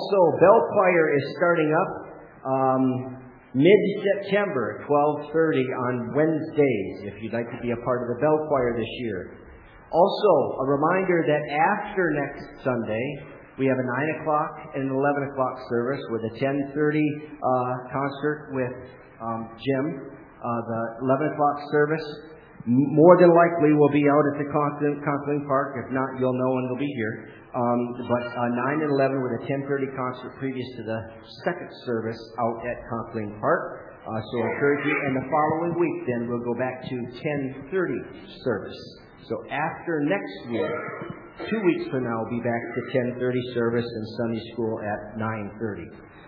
Also, Bell Choir is starting up mid-September, 12:30 on Wednesdays, if you'd like to be a part of the Bell Choir this year. Also, a reminder that after next Sunday, we have a 9 o'clock and an 11 o'clock service with a 10:30 concert with Jim. The 11 o'clock service, more than likely, will be out at the Conklin Park. If not, you'll know and they'll be here. But 9 and 11 with a 10:30 concert previous to the second service out at Conklin Park. So I encourage you. And the following week, then, we'll go back to 10:30 service. So after next week, 2 weeks from now, we'll be back to 10:30 service and Sunday school at 9:30.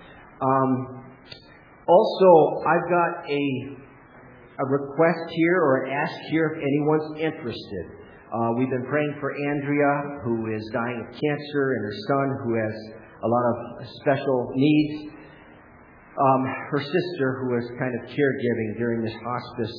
Also, I've got a request here or an ask here if anyone's interested. We've been praying for Andrea, who is dying of cancer, and her son, who has a lot of special needs. Her sister, who was kind of caregiving during this hospice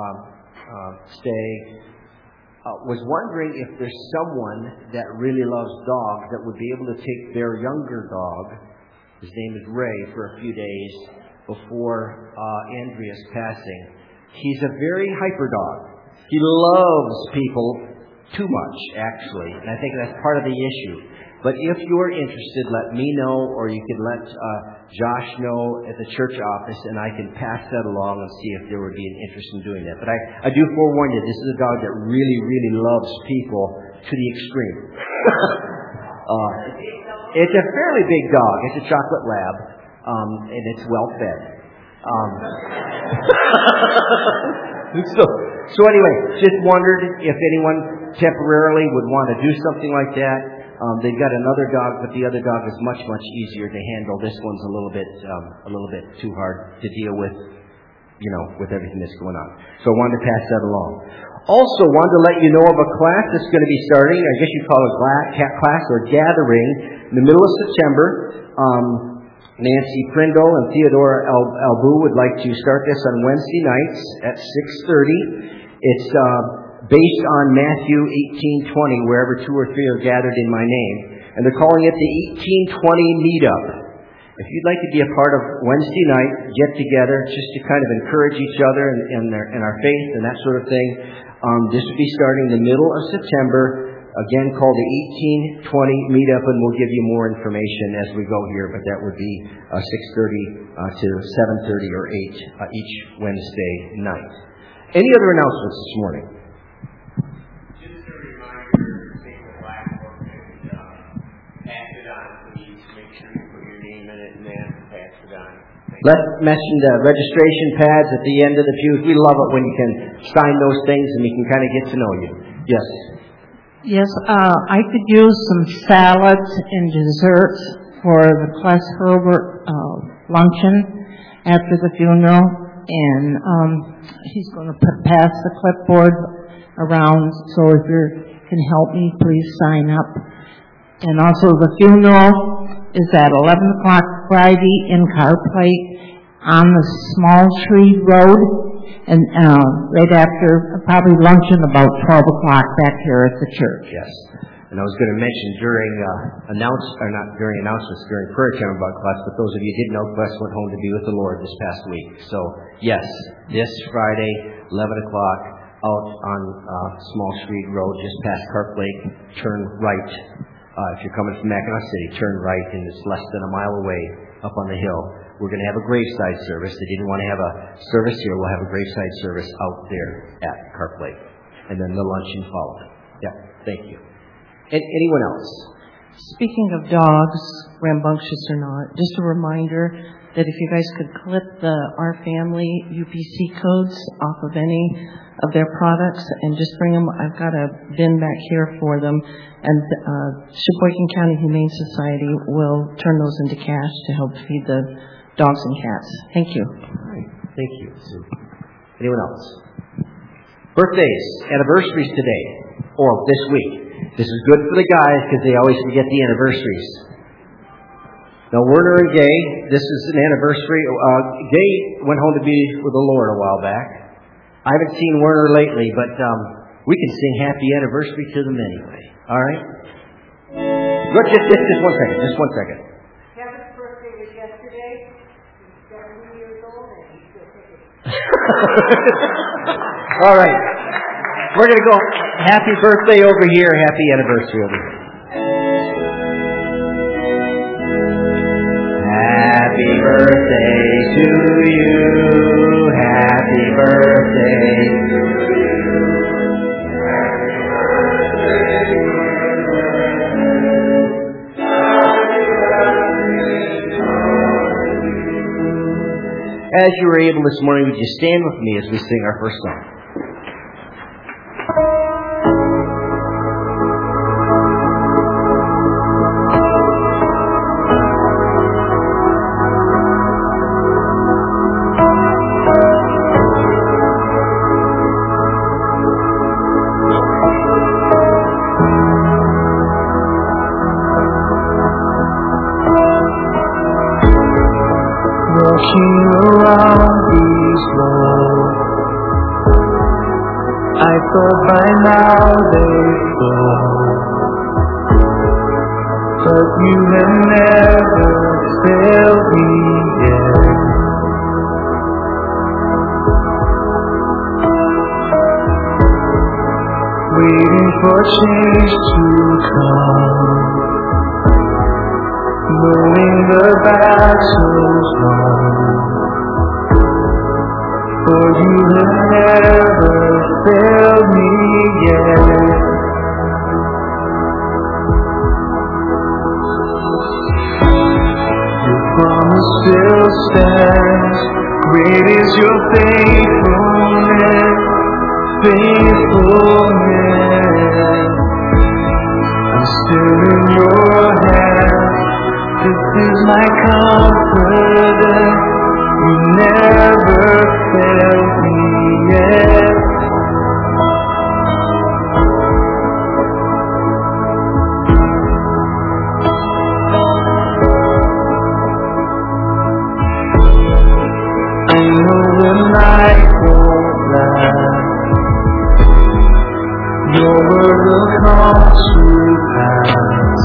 stay, was wondering if there's someone that really loves dogs that would be able to take their younger dog, his name is Ray, for a few days before Andrea's passing. He's a very hyper dog. He loves people too much, actually, and I think that's part of the issue. But if you're interested, let me know, or you can let Josh know at the church office, and I can pass that along and see if there would be an interest in doing that. But I do forewarn you, this is a dog that really, really loves people to the extreme. It's a fairly big dog. It's a chocolate lab, and it's well fed. So anyway, just wondered if anyone temporarily would want to do something like that. They've got another dog, but the other dog is much, much easier to handle. This one's a little bit too hard to deal with, with everything that's going on. So I wanted to pass that along. Also, wanted to let you know of a class that's going to be starting. I guess you'd call it a class or gathering in the middle of September. Nancy Prindle and Theodora Albu would like to start this on Wednesday nights at 6:30. It's based on Matthew 18:20, wherever 2 or 3 are gathered in my name. And they're calling it the 1820 Meetup. If you'd like to be a part of Wednesday night, get together just to kind of encourage each other in our faith and that sort of thing, this will be starting in the middle of September. Again, called the 1820 Meetup, and we'll give you more information as we go here, but that would be 6:30 to 7:30 or 8 each Wednesday night. Any other announcements this morning? Just a reminder, take the black book and pass it on, please. Make sure you put your name in it and then pass it on. Let's mention the registration pads at the end of the pews. We love it when you can sign those things and we can kind of get to know you. Yes. Yes, I could use some salads and desserts for the Kless Herbert luncheon after the funeral, and he's going to pass the clipboard around, so if you can help me, please sign up. And also the funeral is at 11 o'clock Friday in Carplate on the Small Tree Road. And right after, probably luncheon about 12 o'clock back here at the church. Yes. And I was going to mention during announcements, during prayer time about Kless, but those of you who didn't know, Kless went home to be with the Lord this past week. So, yes, this Friday, 11 o'clock, out on Small Street Road, just past Carp Lake, turn right. If you're coming from Mackinac City, turn right, and it's less than a mile away up on the hill. We're going to have a graveside service. They didn't want to have a service here. We'll have a graveside service out there at Carp Lake. And then the luncheon following. Yeah, thank you. And anyone else? Speaking of dogs, rambunctious or not, just a reminder that if you guys could clip the Our Family UPC codes off of any of their products and just bring them. I've got a bin back here for them. And Sheboygan County Humane Society will turn those into cash to help feed the dogs and cats. Thank you. All right. Thank you, Sue. Anyone else? Birthdays, anniversaries today, or this week. This is good for the guys because they always forget the anniversaries. Now, Werner and Gay, this is an anniversary. Gay went home to be with the Lord a while back. I haven't seen Werner lately, but we can sing happy anniversary to them anyway. All right? Look, just one second. Just one second. All right. We're going to go happy birthday over here, happy anniversary over here. Happy birthday to you. Happy birthday to you. Happy birthday. As you were able this morning, would you stand with me as we sing our first song? Walking around these walls, I thought by now they'd fall, but you have never failed me yet. Waiting for change to come, knowing the battle's won, for you have never failed me yet. Your promise still stands, great is your faithfulness, faithfulness. I'm still in your hands. This is my confidence, you never failed me yet. I know the night won't last, your word will come to pass.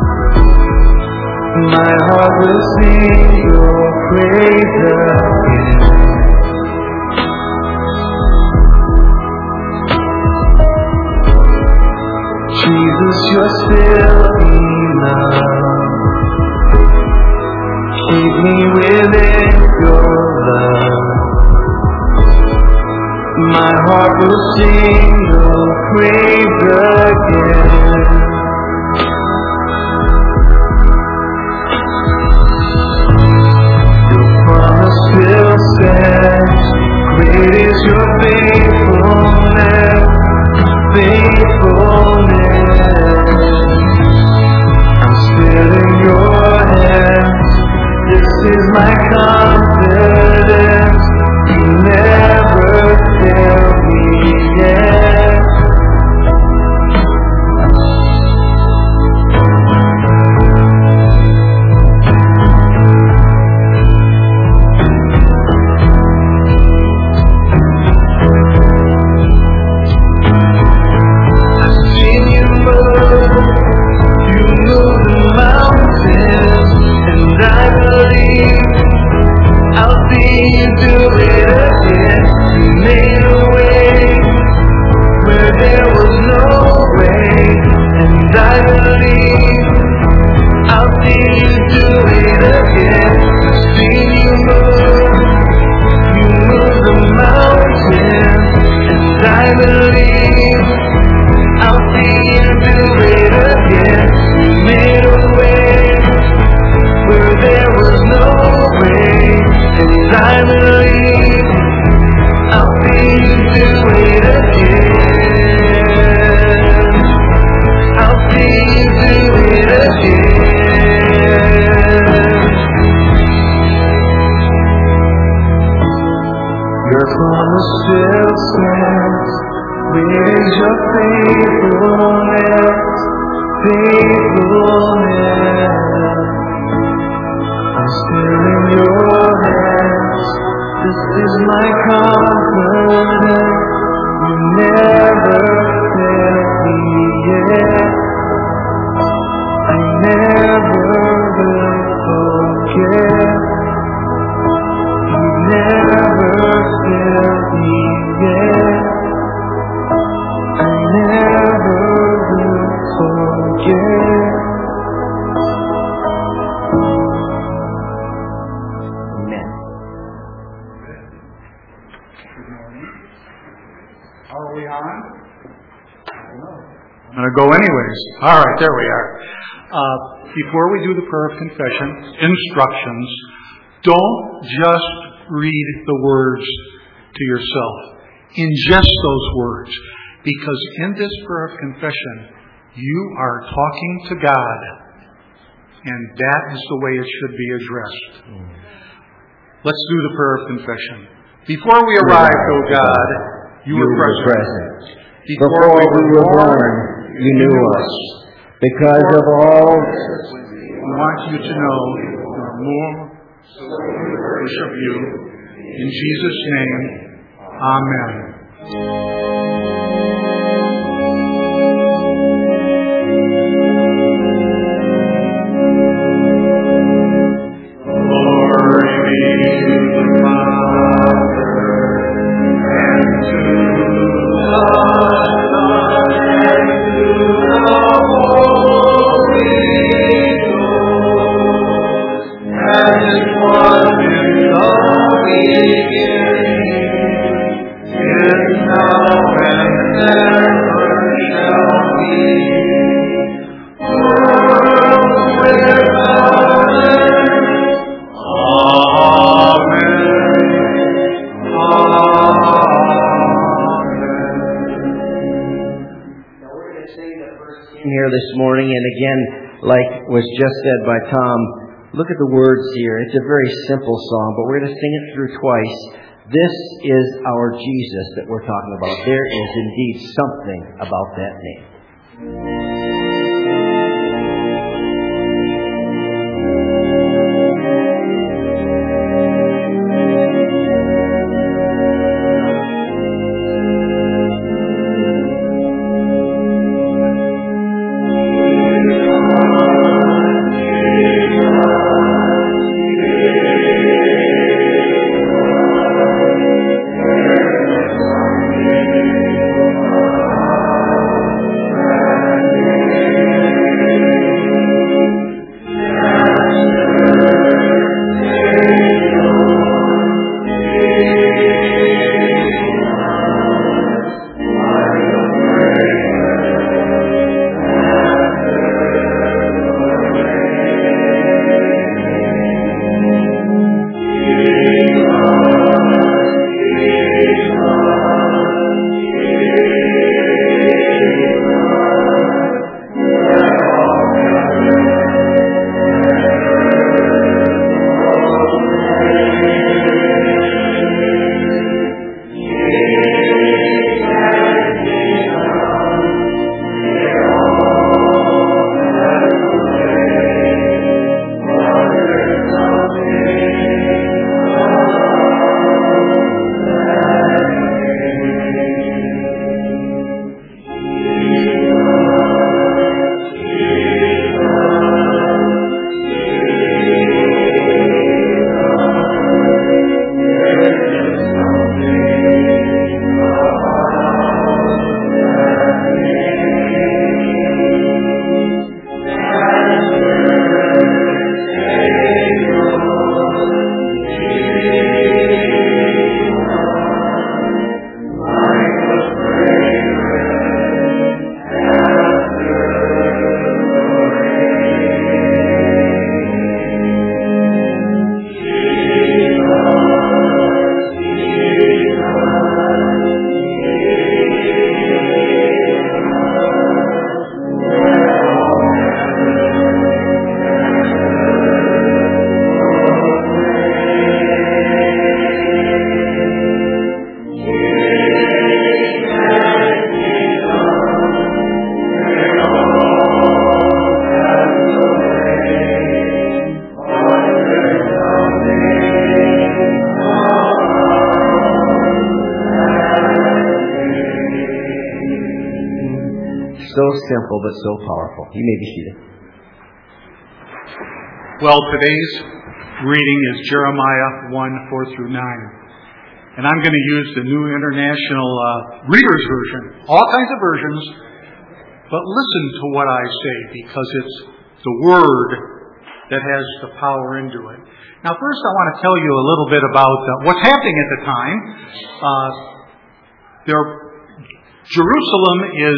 My heart will sing your praise again. Jesus, you're still enough. Keep me within your love. My heart will sing your praise again. Still stands, great is your faithfulness, faithfulness. I'm still in your hands, this is my confidence, you never failed me yet. Your promise still stands, great is your faithfulness, faithfulness. I'm still in your hands, this is my confidence, you never failed me yet. I never will forget, you never failed. to go anyways. All right, there we are. Before we do the prayer of confession, instructions, don't just read the words to yourself. Ingest those words, because in this prayer of confession, you are talking to God, and that is the way it should be addressed. Let's do the prayer of confession. Before we arrived, O God, you were present. Before we were born, you knew us. Because of all, we want you to know more of you. In Jesus' name, amen. this morning, and again, like was just said by Tom, look at the words here. It's a very simple song, but we're going to sing it through twice. This is our Jesus that we're talking about. There is indeed something about that name. Simple but so powerful. You may be seated. Well, today's reading is Jeremiah 1:4 through 9. And I'm going to use the New International Reader's Version. All kinds of versions. But listen to what I say, because it's the Word that has the power into it. Now, first I want to tell you a little bit about what's happening at the time. Jerusalem is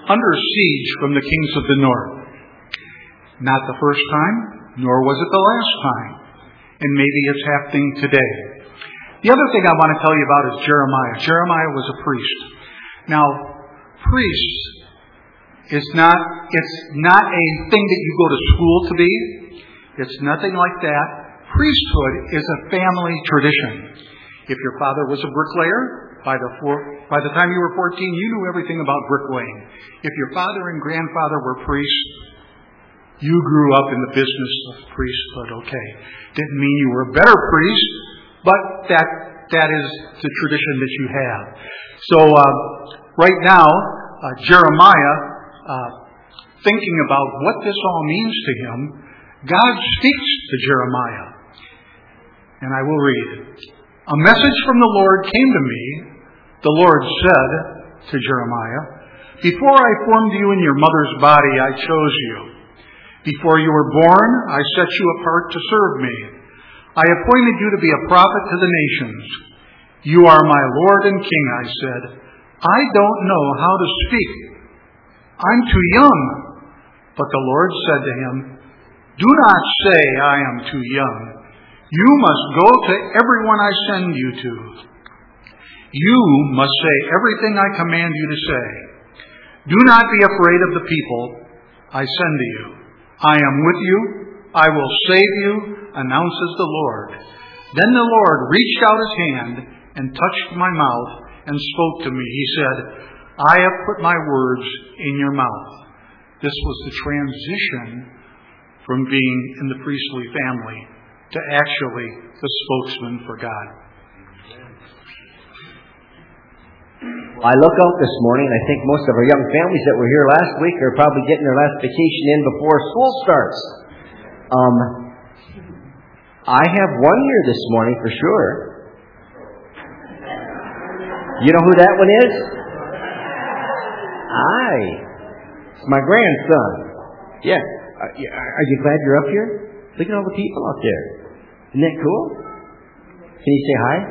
under siege from the kings of the north. Not the first time, nor was it the last time. And maybe it's happening today. The other thing I want to tell you about is Jeremiah. Jeremiah was a priest. Now, priests it's not a thing that you go to school to be. It's nothing like that. Priesthood is a family tradition. If your father was a bricklayer, by the time you were 14, you knew everything about bricklaying. If your father and grandfather were priests, you grew up in the business of priesthood, okay. Didn't mean you were a better priest, but that is the tradition that you have. So right now, Jeremiah, thinking about what this all means to him, God speaks to Jeremiah. And I will read. A message from the Lord came to me. The Lord said to Jeremiah, before I formed you in your mother's body, I chose you. Before you were born, I set you apart to serve me. I appointed you to be a prophet to the nations. You are my Lord and King, I said. I don't know how to speak. I'm too young. But the Lord said to him, do not say I am too young. You must go to everyone I send you to. You must say everything I command you to say. Do not be afraid of the people I send to you. I am with you. I will save you, announces the Lord. Then the Lord reached out his hand and touched my mouth and spoke to me. He said, I have put my words in your mouth. This was the transition from being in the priestly family to actually the spokesman for God. I look out this morning, and I think most of our young families that were here last week are probably getting their last vacation in before school starts. I have one here this morning for sure. You know who that one is? It's my grandson. Yeah. Are you glad you're up here? Look at all the people out there. Isn't that cool? Can you say hi?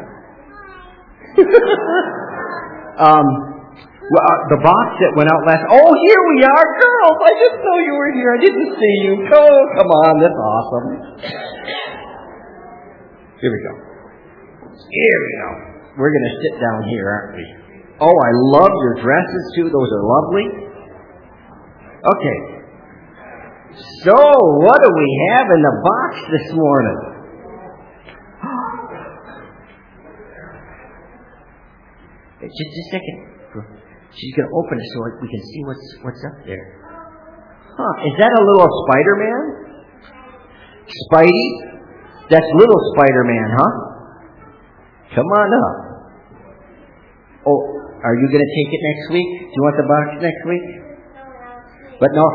The box that went out last... Oh, here we are, girls! I didn't know you were here. I didn't see you. Oh, come on. That's awesome. Here we go. We're going to sit down here, aren't we? Oh, I love your dresses, too. Those are lovely. Okay. So, what do we have in the box this morning? Just a second. She's going to open it so we can see what's up there. Is that a little Spider-Man? Spidey? That's little Spider-Man, huh? Come on up. Oh, are you going to take it next week? Do you want the box next week? But no.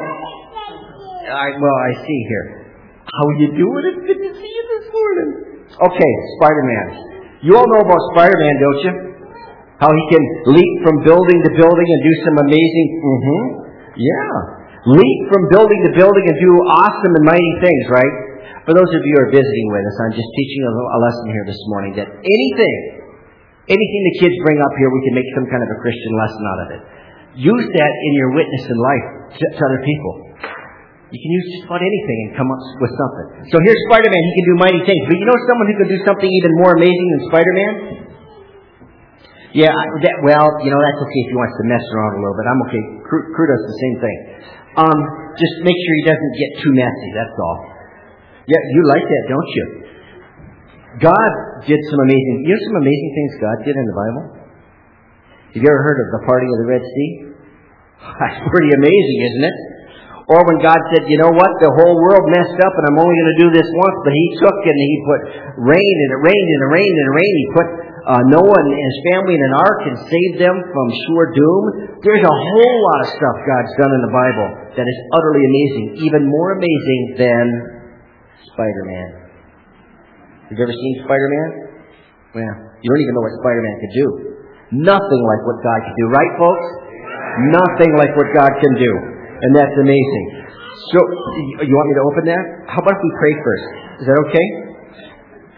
I see here. How you doing? It's good to see you this morning. Okay, Spider-Man. You all know about Spider-Man, don't you? How he can leap from building to building and do some amazing... Yeah. Leap from building to building and do awesome and mighty things, right? For those of you who are visiting with us, I'm just teaching a lesson here this morning that anything the kids bring up here, we can make some kind of a Christian lesson out of it. Use that in your witness in life to other people. You can use just about anything and come up with something. So here's Spider-Man. He can do mighty things. But you know someone who can do something even more amazing than Spider-Man? Yeah, that's okay if he wants to mess around a little bit. I'm okay. Crew does the same thing. Just make sure he doesn't get too messy, that's all. Yeah, you like that, don't you? God did some amazing things God did in the Bible. Have you ever heard of the parting of the Red Sea? That's pretty amazing, isn't it? Or when God said, you know what, the whole world messed up and I'm only going to do this once, but he took and he put rain and it rained and it rained and it rained. He put Noah and his family in an ark and saved them from sure doom. There's a whole lot of stuff God's done in the Bible that is utterly amazing, even more amazing than Spider-Man. Have you ever seen Spider-Man? Well, you don't even know what Spider-Man could do. Nothing like what God can do, right, folks? Nothing like what God can do. And that's amazing. So, you want me to open that? How about if we pray first? Is that okay?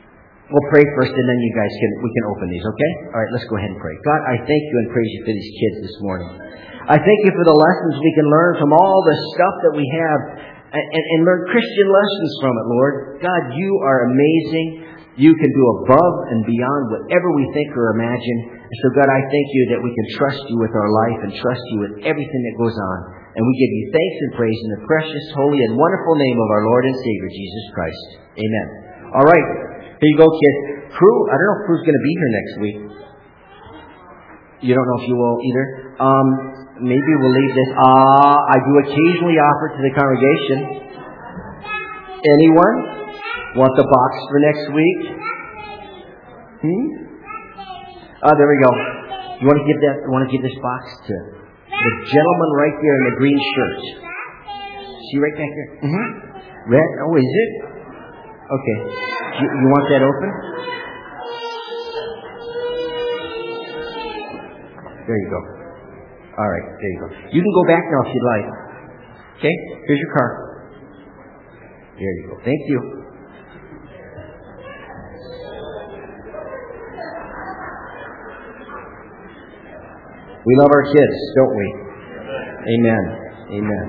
We'll pray first, and then we can open these, okay? All right, let's go ahead and pray. God, I thank you and praise you for these kids this morning. I thank you for the lessons we can learn from all the stuff that we have and learn Christian lessons from it, Lord. God, you are amazing. You can do above and beyond whatever we think or imagine. And so, God, I thank you that we can trust you with our life and trust you with everything that goes on. And we give you thanks and praise in the precious, holy, and wonderful name of our Lord and Savior, Jesus Christ. Amen. All right. Here you go, kids. Crew, I don't know if Crew's going to be here next week. You don't know if you will either. Maybe we'll leave this. I do occasionally offer to the congregation. Anyone want the box for next week? There we go. You want to give this box to the gentleman right there in the green shirt? See right back there? Red? Oh, is it? Okay. You want that open? There you go. All right, there you go. You can go back now if you'd like. Okay? Here's your car. There you go. Thank you. We love our kids, don't we? Amen. Amen.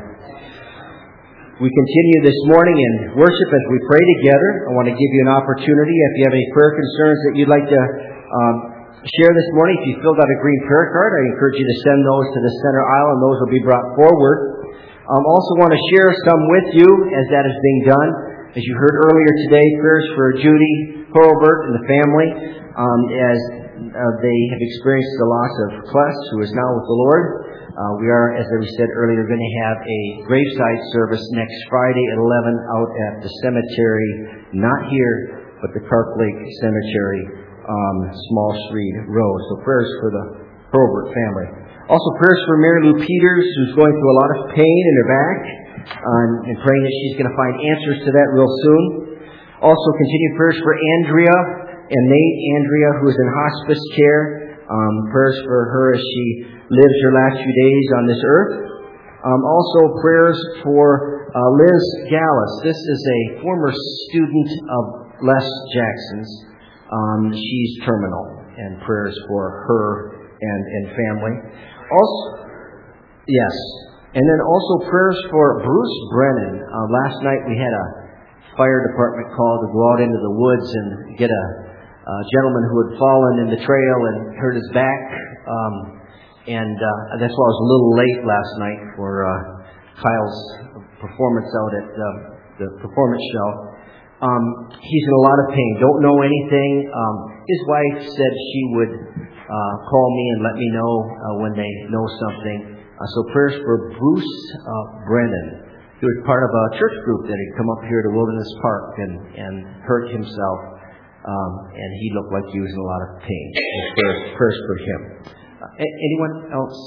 We continue this morning in worship as we pray together. I want to give you an opportunity. If you have any prayer concerns that you'd like to share this morning, if you filled out a green prayer card, I encourage you to send those to the center aisle, and those will be brought forward. Also want to share some with you as that is being done. As you heard earlier today, prayers for Judy Hurlbert and the family as they have experienced the loss of Cless, who is now with the Lord. We are, as we said earlier, going to have a graveside service next Friday at 11 out at the cemetery, not here, but the Park Lake Cemetery, Small Street Road. So prayers for the Hurlbert family. Also prayers for Mary Lou Peters, who's going through a lot of pain in her back, and praying that she's going to find answers to that real soon. Also continued prayers for Andrea and Nate. Andrea, who is in hospice care. Prayers for her as she lives her last few days on this earth. Also prayers for Liz Gallus. This is a former student of Les Jackson's. She's terminal, and prayers for her and family. Also, yes. And then also prayers for Bruce Brennan. Last night we had a fire department call to go out into the woods and get a gentleman who had fallen in the trail and hurt his back. And that's why I was a little late last night for Kyle's performance out at the performance show. He's in a lot of pain. Don't know anything. His wife said she would call me and let me know when they know something. So prayers for Bruce Brennan, who was part of a church group that had come up here to Wilderness Park and hurt himself. And he looked like he was in a lot of pain. So prayers for him. Anyone else?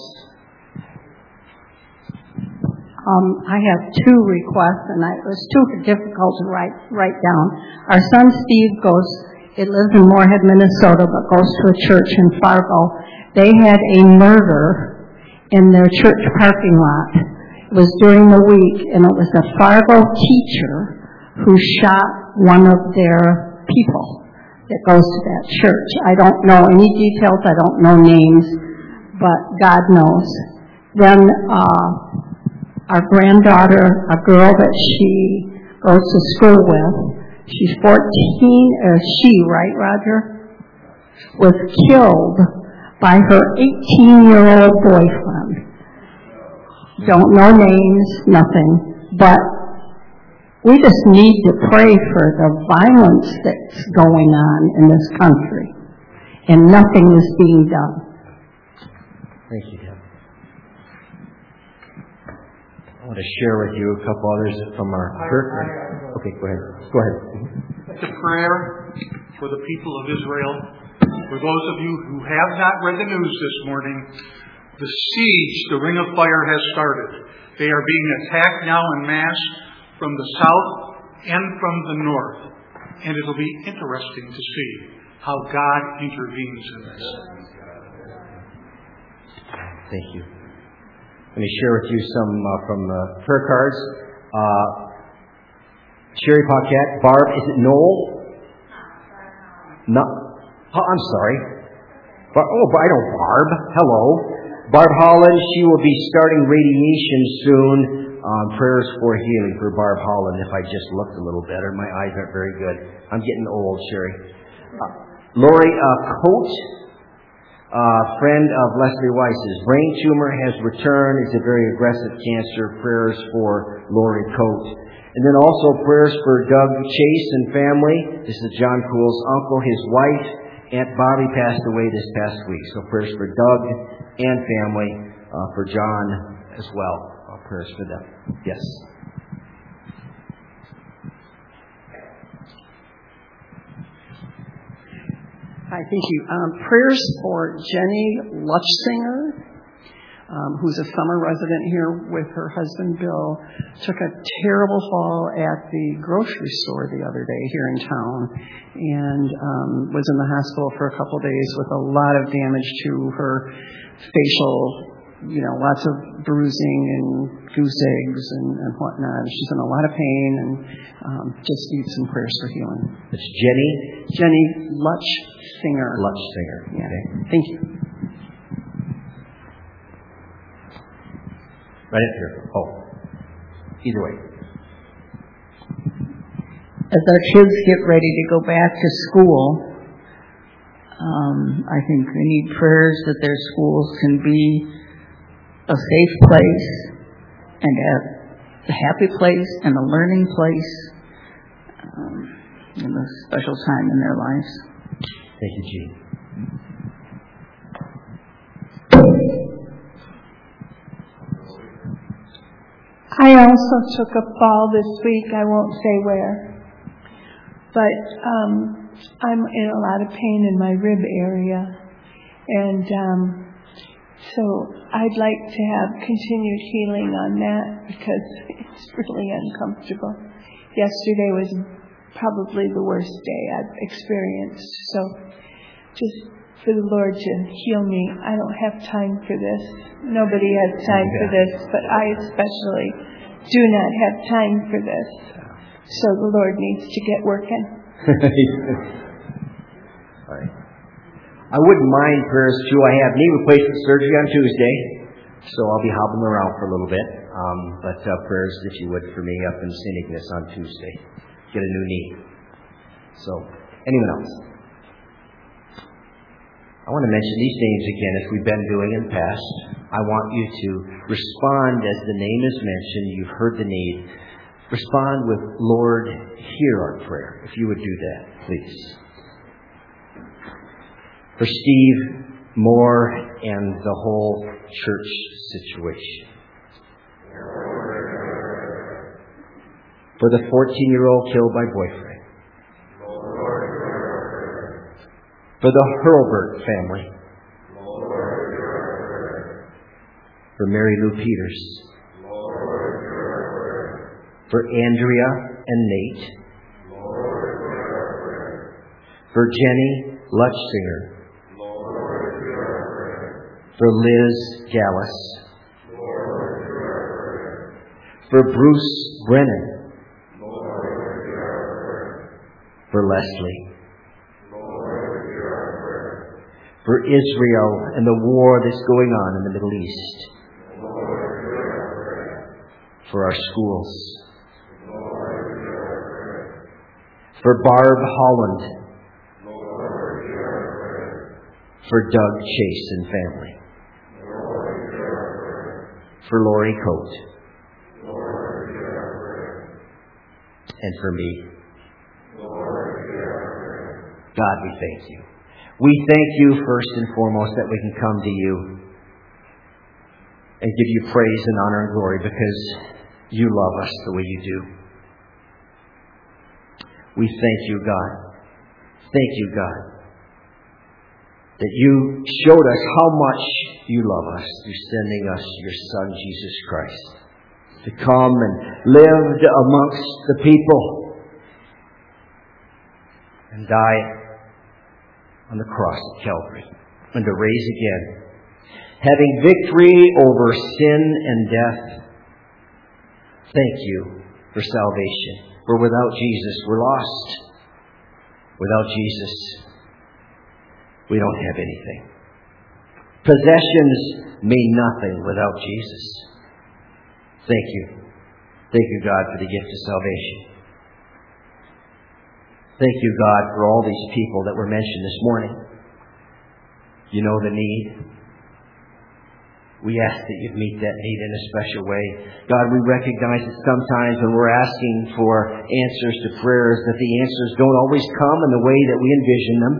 I have two requests, and it was too difficult to write down. Our son Steve lives in Moorhead, Minnesota, but goes to a church in Fargo. They had a murder in their church parking lot. It was during the week, and it was a Fargo teacher who shot one of their people that goes to that church. I don't know any details. I don't know names, but God knows. Then our granddaughter, a girl that she goes to school with, she's 14, right, Roger? Was killed by her 18-year-old boyfriend. Don't know names, nothing, but we just need to pray for the violence that's going on in this country, and nothing is being done. Thank you, Deb. I want to share with you a couple others from our church. Okay, go ahead. Go ahead. The prayer for the people of Israel. For those of you who have not read the news this morning, the siege, the ring of fire has started. They are being attacked now en masse from the south and from the north. And it'll be interesting to see how God intervenes in this. Thank you. Let me share with you some from the prayer cards. Sherry Paquette, Barb, is it Noel? No. Oh, I'm sorry. I know Barb. Hello. Barb Holland, she will be starting radiation soon. Prayers for healing for Barb Holland. If I just looked a little better. My eyes aren't very good. I'm getting old, Sherry. Lori Coates, friend of Leslie Weiss's. Brain tumor has returned. It's a very aggressive cancer. Prayers for Lori Coates. And then also prayers for Doug Chase and family. This is John Cool's uncle. His wife, Aunt Bobby, passed away this past week. So prayers for Doug and family, for John as well. Prayers for them. Yes. Hi, thank you. Prayers for Jenny Lutchsinger, who's a summer resident here with her husband Bill. Took a terrible fall at the grocery store the other day here in town and was in the hospital for a couple days with a lot of damage to her facial, lots of bruising and goose eggs and whatnot. She's in a lot of pain and just needs some prayers for healing. It's Jenny? Jenny Lutchsinger. Lutchsinger. Yeah. Okay. Thank you. Right up here. Oh. Either way. As our kids get ready to go back to school, I think we need prayers that their schools can be a safe place and a happy place and a learning place and a special time in their lives. Thank you, Jean. I also took a fall this week. I won't say where. But I'm in a lot of pain in my rib area. And so I'd like to have continued healing on that because it's really uncomfortable. Yesterday was probably the worst day I've experienced. So just for the Lord to heal me. I don't have time for this. Nobody has time for this, but I especially do not have time for this. So the Lord needs to get working. All right. I wouldn't mind prayers too. I have knee replacement surgery on Tuesday, so I'll be hobbling around for a little bit. But prayers, if you would, for me up in St. Ignace on Tuesday. Get a new knee. So, anyone else? I want to mention these names again, as we've been doing in the past. I want you to respond as the name is mentioned. You've heard the need. Respond with, Lord, hear our prayer. If you would do that, please. For Steve Moore and the whole church situation. For the 14-year-old killed by boyfriend. For the Hurlburt family. For Mary Lou Peters. For Andrea and Nate. For Jenny Lutchsinger. For Liz Gallus. For Bruce Brennan. For Leslie. For Israel and the war that's going on in the Middle East. For our schools. For Barb Holland. For Doug Chase and family. For Lori Coate. And for me. God, we thank you. We thank you first and foremost that we can come to you and give you praise and honor and glory because you love us the way you do. We thank you, God. Thank you, God, that you showed us how much you love us through sending us your Son, Jesus Christ, to come and live amongst the people and die on the cross of Calvary, and to raise again, having victory over sin and death. Thank you for salvation. For without Jesus, we're lost. Without Jesus, we don't have anything. Possessions mean nothing without Jesus. Thank you. Thank you, God, for the gift of salvation. Thank you, God, for all these people that were mentioned this morning. You know the need. We ask that you'd meet that need in a special way. God, we recognize that sometimes when we're asking for answers to prayers, that the answers don't always come in the way that we envision them.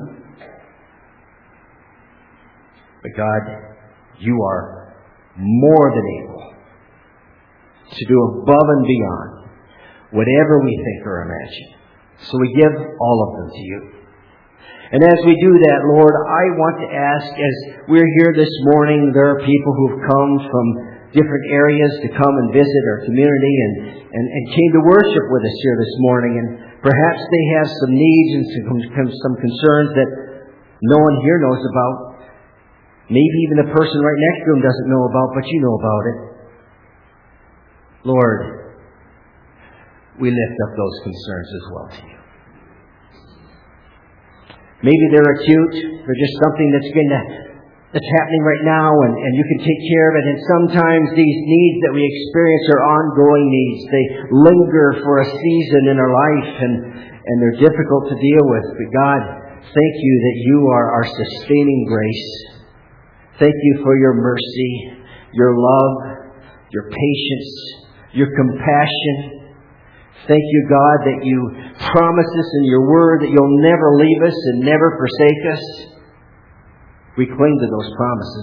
But God, you are more than able to do above and beyond whatever we think or imagine. So we give all of them to you. And as we do that, Lord, I want to ask, as we're here this morning, there are people who've come from different areas to come and visit our community and came to worship with us here this morning. And perhaps they have some needs and some concerns that no one here knows about. Maybe even the person right next to them doesn't know about, but you know about it. Lord, we lift up those concerns as well to you. Maybe they're acute. They're just something that's happening right now, and you can take care of it. And sometimes these needs that we experience are ongoing needs. They linger for a season in our life, and they're difficult to deal with. But God, thank you that you are our sustaining grace. Thank you for your mercy, your love, your patience, your compassion. Thank you, God, that you promise us in your word that you'll never leave us and never forsake us. We cling to those promises.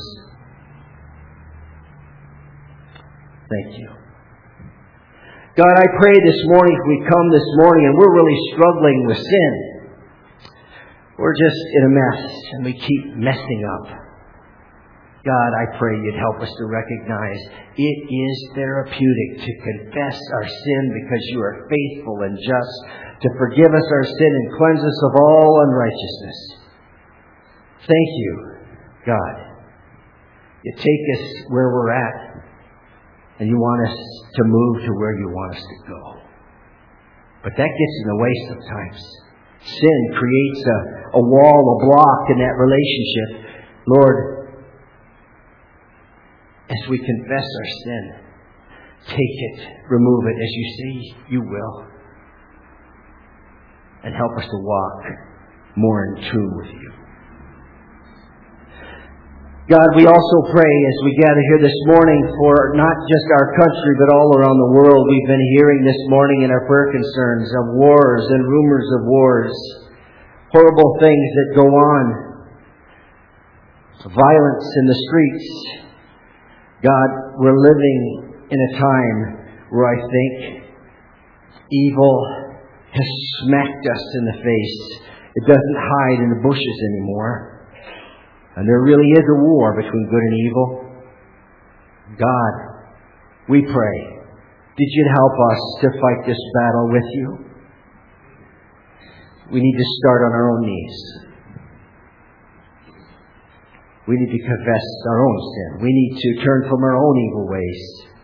Thank you. God, I pray this morning, if we come this morning and we're really struggling with sin, we're just in a mess and we keep messing up. God, I pray you'd help us to recognize it is therapeutic to confess our sin because you are faithful and just to forgive us our sin and cleanse us of all unrighteousness. Thank you, God. You take us where we're at and you want us to move to where you want us to go. But that gets in the way sometimes. Sin creates a wall, a block in that relationship. Lord, as we confess our sin, take it, remove it as you see you will. And help us to walk more in tune with you. God, we also pray as we gather here this morning for not just our country, but all around the world. We've been hearing this morning in our prayer concerns of wars and rumors of wars. Horrible things that go on. Violence in the streets. God, we're living in a time where I think evil has smacked us in the face. It doesn't hide in the bushes anymore. And there really is a war between good and evil. God, we pray that you'd help us to fight this battle with you. We need to start on our own knees. We need to confess our own sin. We need to turn from our own evil ways.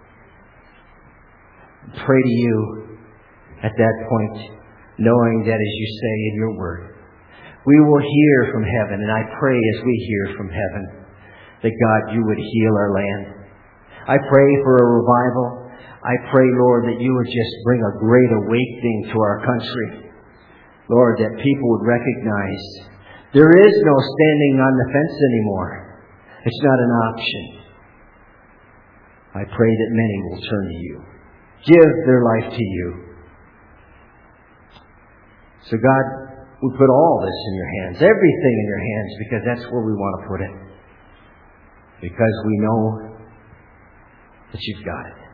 Pray to you at that point, knowing that as you say in your word, we will hear from heaven. And I pray as we hear from heaven that God, you would heal our land. I pray for a revival. I pray, Lord, that you would just bring a great awakening to our country. Lord, that people would recognize there is no standing on the fence anymore. It's not an option. I pray that many will turn to you. Give their life to you. So God, we put all this in your hands, everything in your hands, because that's where we want to put it. Because we know that you've got it.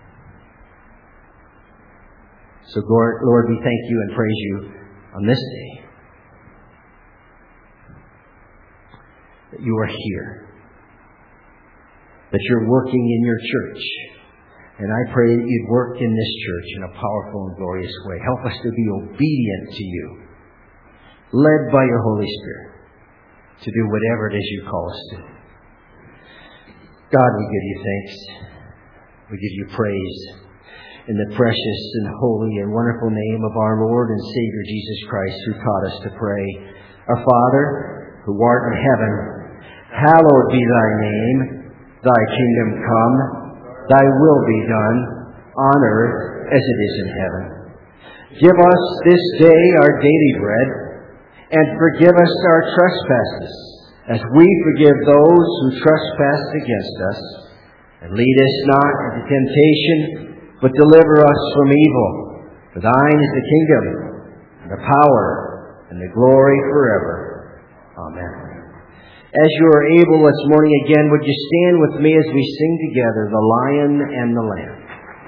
So Lord, we thank you and praise you on this day. That you are here. That you're working in your church. And I pray that you'd work in this church in a powerful and glorious way. Help us to be obedient to you. Led by your Holy Spirit. To do whatever it is you call us to. God, we give you thanks. We give you praise. In the precious and holy and wonderful name of our Lord and Savior Jesus Christ, who taught us to pray, Our Father, who art in heaven, hallowed be thy name. Thy kingdom come, thy will be done, on earth as it is in heaven. Give us this day our daily bread, and forgive us our trespasses, as we forgive those who trespass against us. And lead us not into temptation, but deliver us from evil. For thine is the kingdom, and the power, and the glory forever. Amen. As you are able this morning again, would you stand with me as we sing together, The Lion and the Lamb?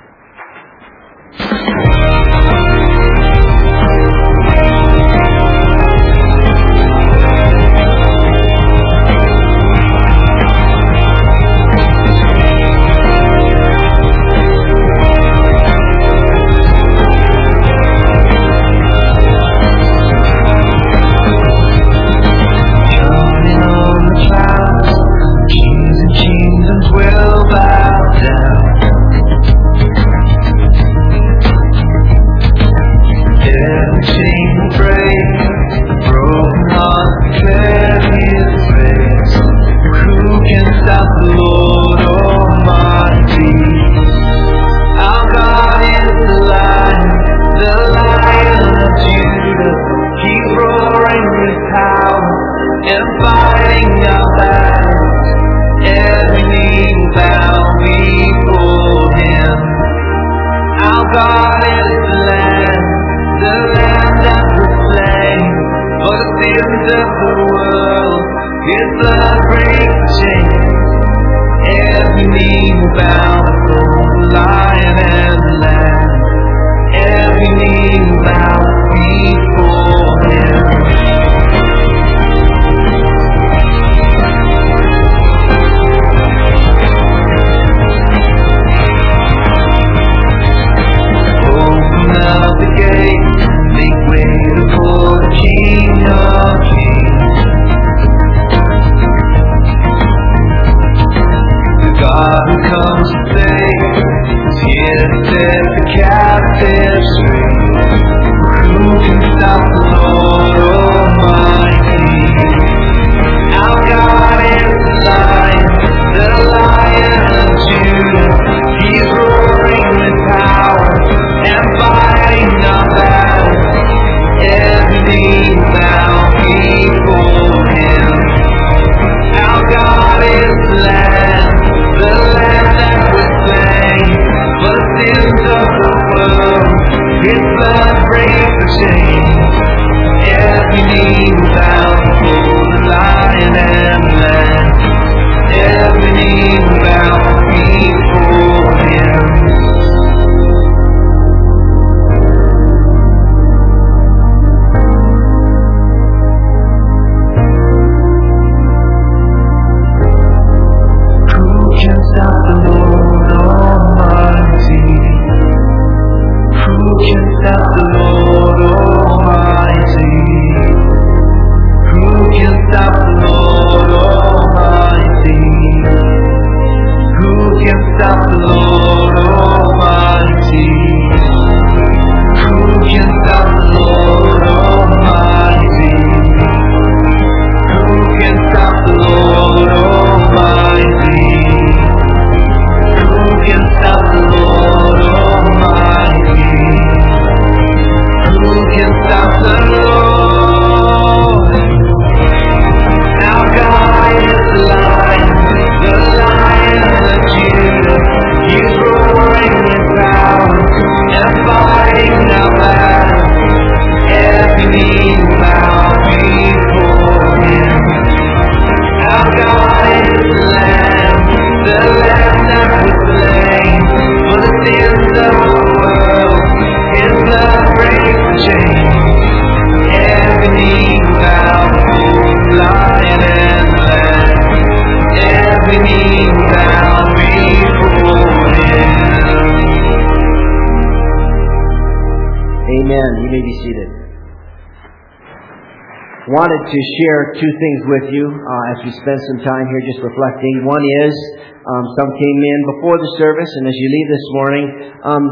Wanted to share two things with you as we spend some time here just reflecting. One is some came in before the service, and as you leave this morning,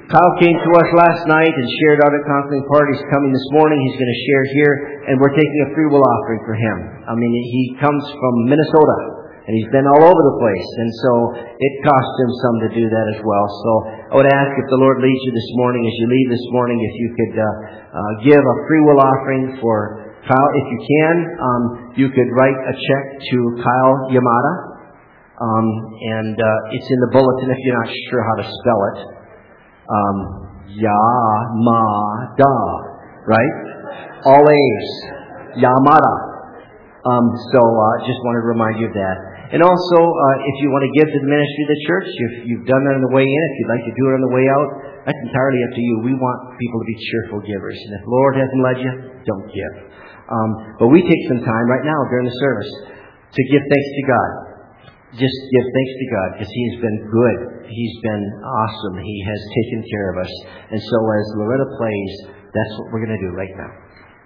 Kyle came to us last night and shared out at Conquering Party. He's coming this morning. He's going to share here, and we're taking a free will offering for him. I mean, he comes from Minnesota, and he's been all over the place, and so it costs him some to do that as well. So I would ask, if the Lord leads you this morning, as you leave this morning, if you could give a free will offering for Kyle. If you can, you could write a check to Kyle Yamada, and it's in the bulletin if you're not sure how to spell it. Yamada, right? All A's. Yamada. So just want to remind you of that. And also, if you want to give to the ministry of the church, if you've done it on the way in, if you'd like to do it on the way out, that's entirely up to you. We want people to be cheerful givers. And if the Lord hasn't led you, don't give. But we take some time right now during the service to give thanks to God. Just give thanks to God, because He has been good. He's been awesome. He has taken care of us. And so as Loretta plays, that's what we're going to do right now.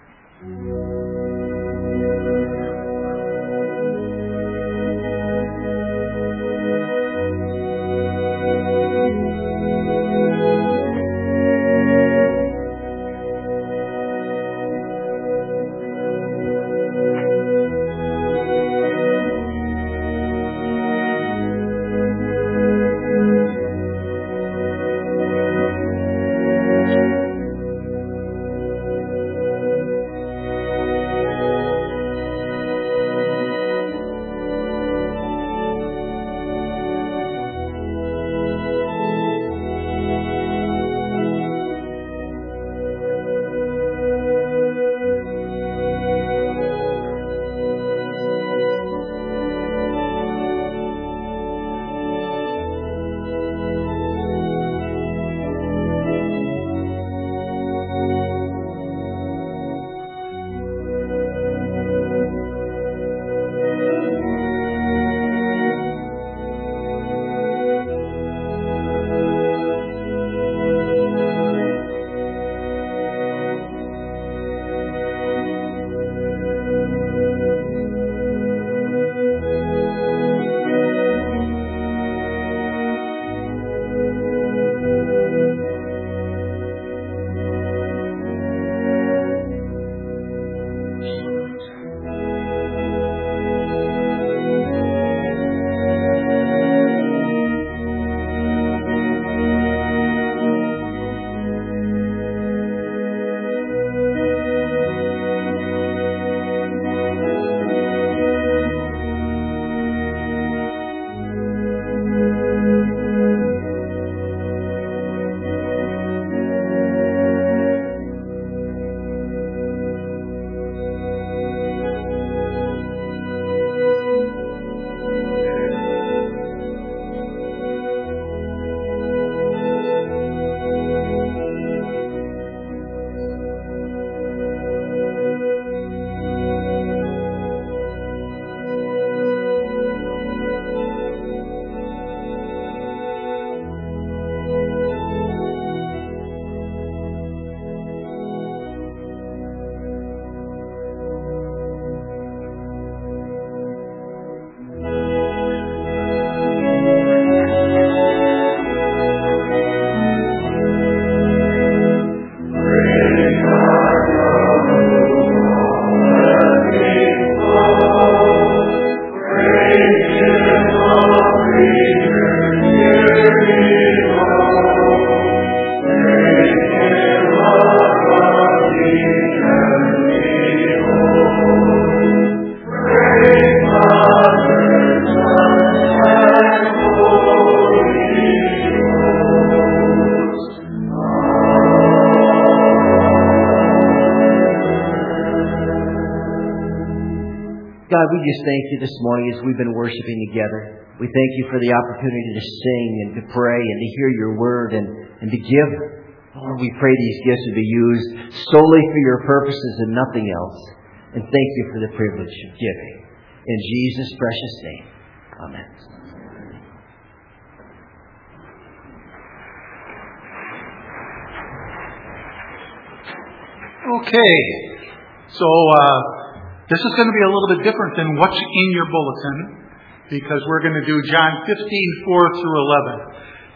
God, we just thank you this morning as we've been worshiping together. We thank you for the opportunity to sing and to pray and to hear your word and to give. Lord, we pray these gifts would be used solely for your purposes and nothing else. And thank you for the privilege of giving. In Jesus' precious name. Amen. Okay. So, this is going to be a little bit different than what's in your bulletin, because we're going to do John 15:4 through 11.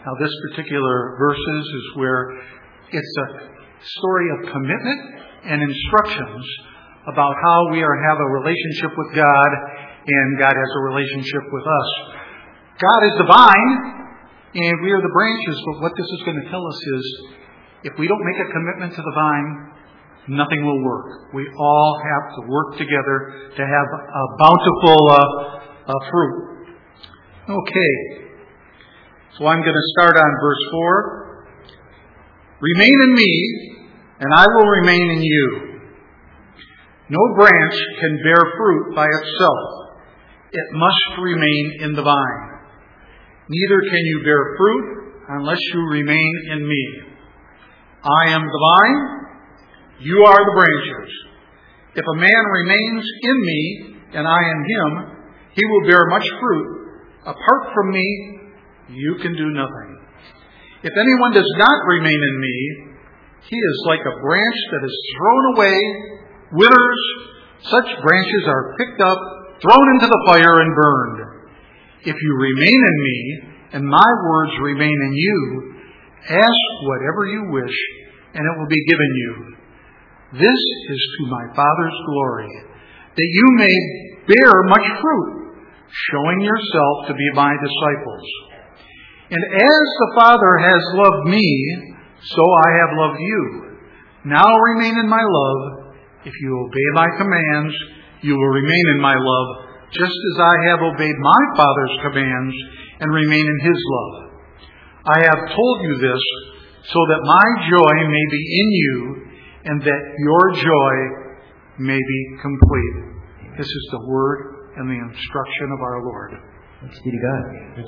Now, this particular verses is where it's a story of commitment and instructions about how we have a relationship with God, and God has a relationship with us. God is the vine, and we are the branches, but what this is going to tell us is, if we don't make a commitment to the vine, nothing will work. We all have to work together to have a bountiful fruit. Okay. So I'm going to start on verse 4. Remain in me, and I will remain in you. No branch can bear fruit by itself. It must remain in the vine. Neither can you bear fruit unless you remain in me. I am the vine, you are the branches. If a man remains in me, and I in him, he will bear much fruit. Apart from me, you can do nothing. If anyone does not remain in me, he is like a branch that is thrown away, withers. Such branches are picked up, thrown into the fire, and burned. If you remain in me, and my words remain in you, ask whatever you wish, and it will be given you. This is to my Father's glory, that you may bear much fruit, showing yourself to be my disciples. And as the Father has loved me, so I have loved you. Now remain in my love. If you obey my commands, you will remain in my love, just as I have obeyed my Father's commands and remain in his love. I have told you this so that my joy may be in you and that your joy may be complete. This is the word and the instruction of our Lord. Thanks be to God.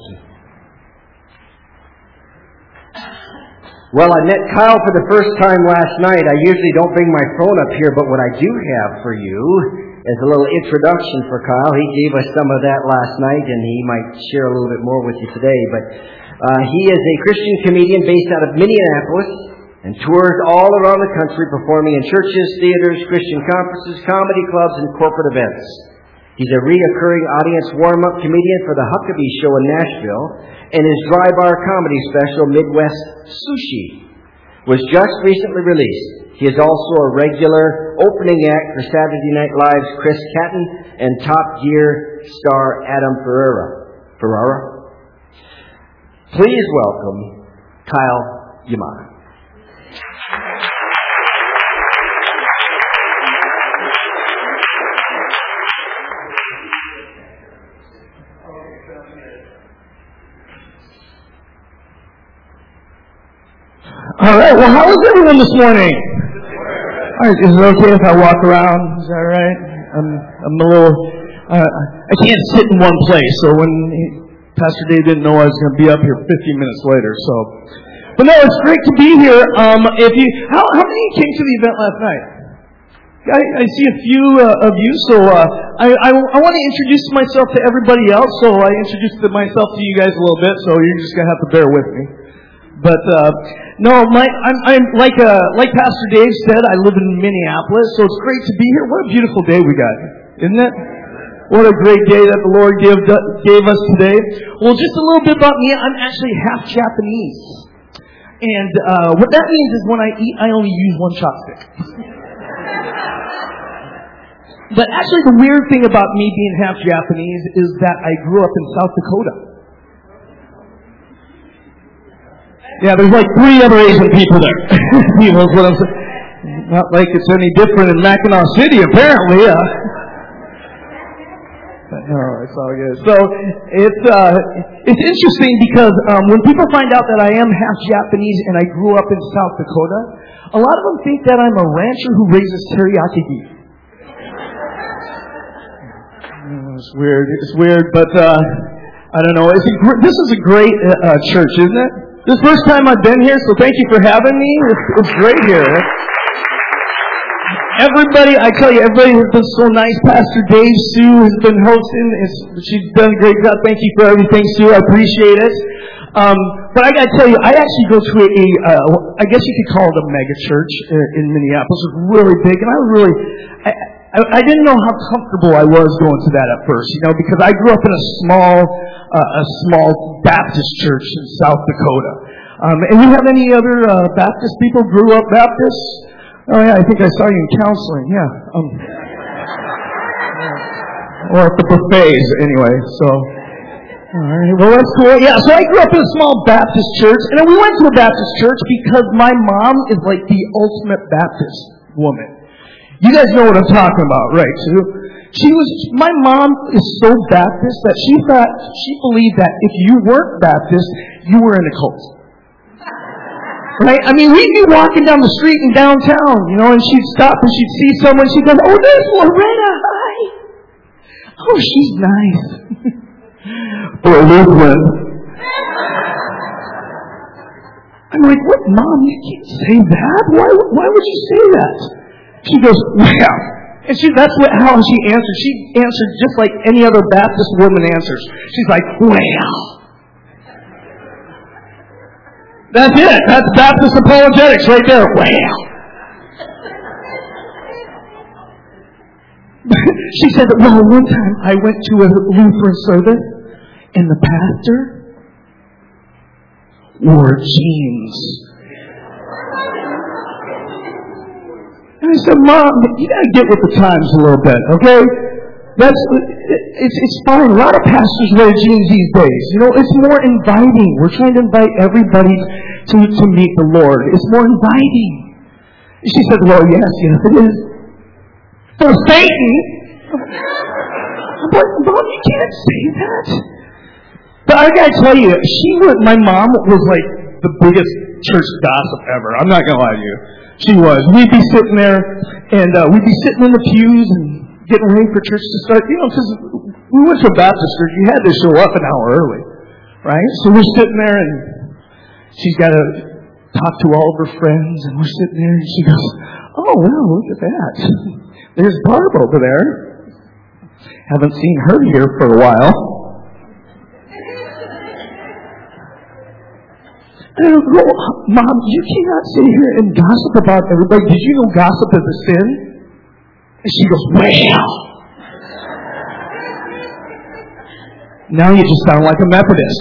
Well, I met Kyle for the first time last night. I usually don't bring my phone up here, but what I do have for you is a little introduction for Kyle. He gave us some of that last night, and he might share a little bit more with you today. But he is a Christian comedian based out of Minneapolis and tours all around the country performing in churches, theaters, Christian conferences, comedy clubs, and corporate events. He's a reoccurring audience warm-up comedian for the Huckabee Show in Nashville, and his dry bar comedy special, Midwest Sushi, was just recently released. He is also a regular opening act for Saturday Night Live's Chris Kattan and Top Gear star Adam Ferrara. Please welcome Kyle Yamada. All right, well, how is everyone this morning? All right, is it okay if I walk around? Is that all right? I'm a little, I can't sit in one place, so when Pastor Dave didn't know I was going to be up here 15 minutes later, so. But no, it's great to be here. How many came to the event last night? I see a few of you, so I want to introduce myself to everybody else, so I introduced myself to you guys a little bit, so you're just going to have to bear with me. But no, I'm like Pastor Dave said, I live in Minneapolis, so it's great to be here. What a beautiful day we got, isn't it? What a great day that the Lord gave us today. Well, just a little bit about me. I'm actually half Japanese, and what that means is when I eat, I only use one chopstick. But actually, the weird thing about me being half Japanese is that I grew up in South Dakota. Yeah, there's like 3 other Asian people there. You know what I'm saying? Not like it's any different in Mackinac City, apparently. But no, it's all good. So it's interesting because when people find out that I am half Japanese and I grew up in South Dakota, a lot of them think that I'm a rancher who raises teriyaki beef. It's weird. It's weird, but I don't know. This is a great church, isn't it? This is the first time I've been here, so thank you for having me. It's great here. Everybody, I tell you, everybody has been so nice. Pastor Dave, Sue has been hosting. She's done a great job. Thank you for everything, Sue. I appreciate it. But I got to tell you, I actually go to I guess you could call it a mega church in Minneapolis. It's really big, and I didn't know how comfortable I was going to that at first, because I grew up in a small Baptist church in South Dakota. And you have any other Baptist people grew up Baptist? Oh yeah, I think I saw you in counseling. Yeah. Or at the buffets, anyway. So, all right. Well, that's cool. Yeah. So I grew up in a small Baptist church, and then we went to a Baptist church because my mom is like the ultimate Baptist woman. You guys know what I'm talking about, right? So my mom is so Baptist that she believed that if you weren't Baptist, you were in a cult. Right? I mean, we'd be walking down the street in downtown, and she'd stop and she'd see someone. She'd go, "Oh, there's Loretta. Hi. Oh, she's nice." Or Lutheran. I'm like, "What, Mom? You can't say that. Why would you say that?" She goes, "Well," and how she answered. She answered just like any other Baptist woman answers. She's like, "Well." That's it. That's Baptist apologetics right there. Well. She said that, well, one time I went to a Lutheran service and the pastor wore jeans. And I said, "Mom, you gotta get with the times a little bit, okay? It's fine. A lot of pastors wear jeans these days. It's more inviting. We're trying to invite everybody to meet the Lord. It's more inviting." And she said, "Well, yes, it is. For Satan." I'm like, "Mom, you can't say that." But I gotta tell you, my mom was like the biggest church gossip ever. I'm not gonna lie to you. She was. We'd be sitting there, and we'd be sitting in the pews and getting ready for church to start. Because we went to a Baptist church, you had to show up an hour early, right? So we're sitting there, and she's got to talk to all of her friends, and we're sitting there, and she goes, "Oh, well, look at that. There's Barb over there. Haven't seen her here for a while." And I go, "Mom, you cannot sit here and gossip about everybody. Did you know gossip is a sin?" And she goes, "Well." Now you just sound like a Methodist.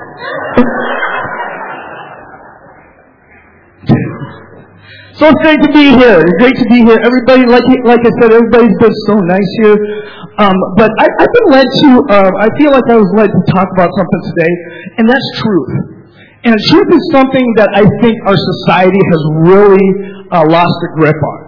So it's great to be here. It's great to be here. Everybody, like I said, everybody's been so nice here. But I've been led to, I feel like I was led to talk about something today, and that's truth. And truth is something that I think our society has really lost a grip on.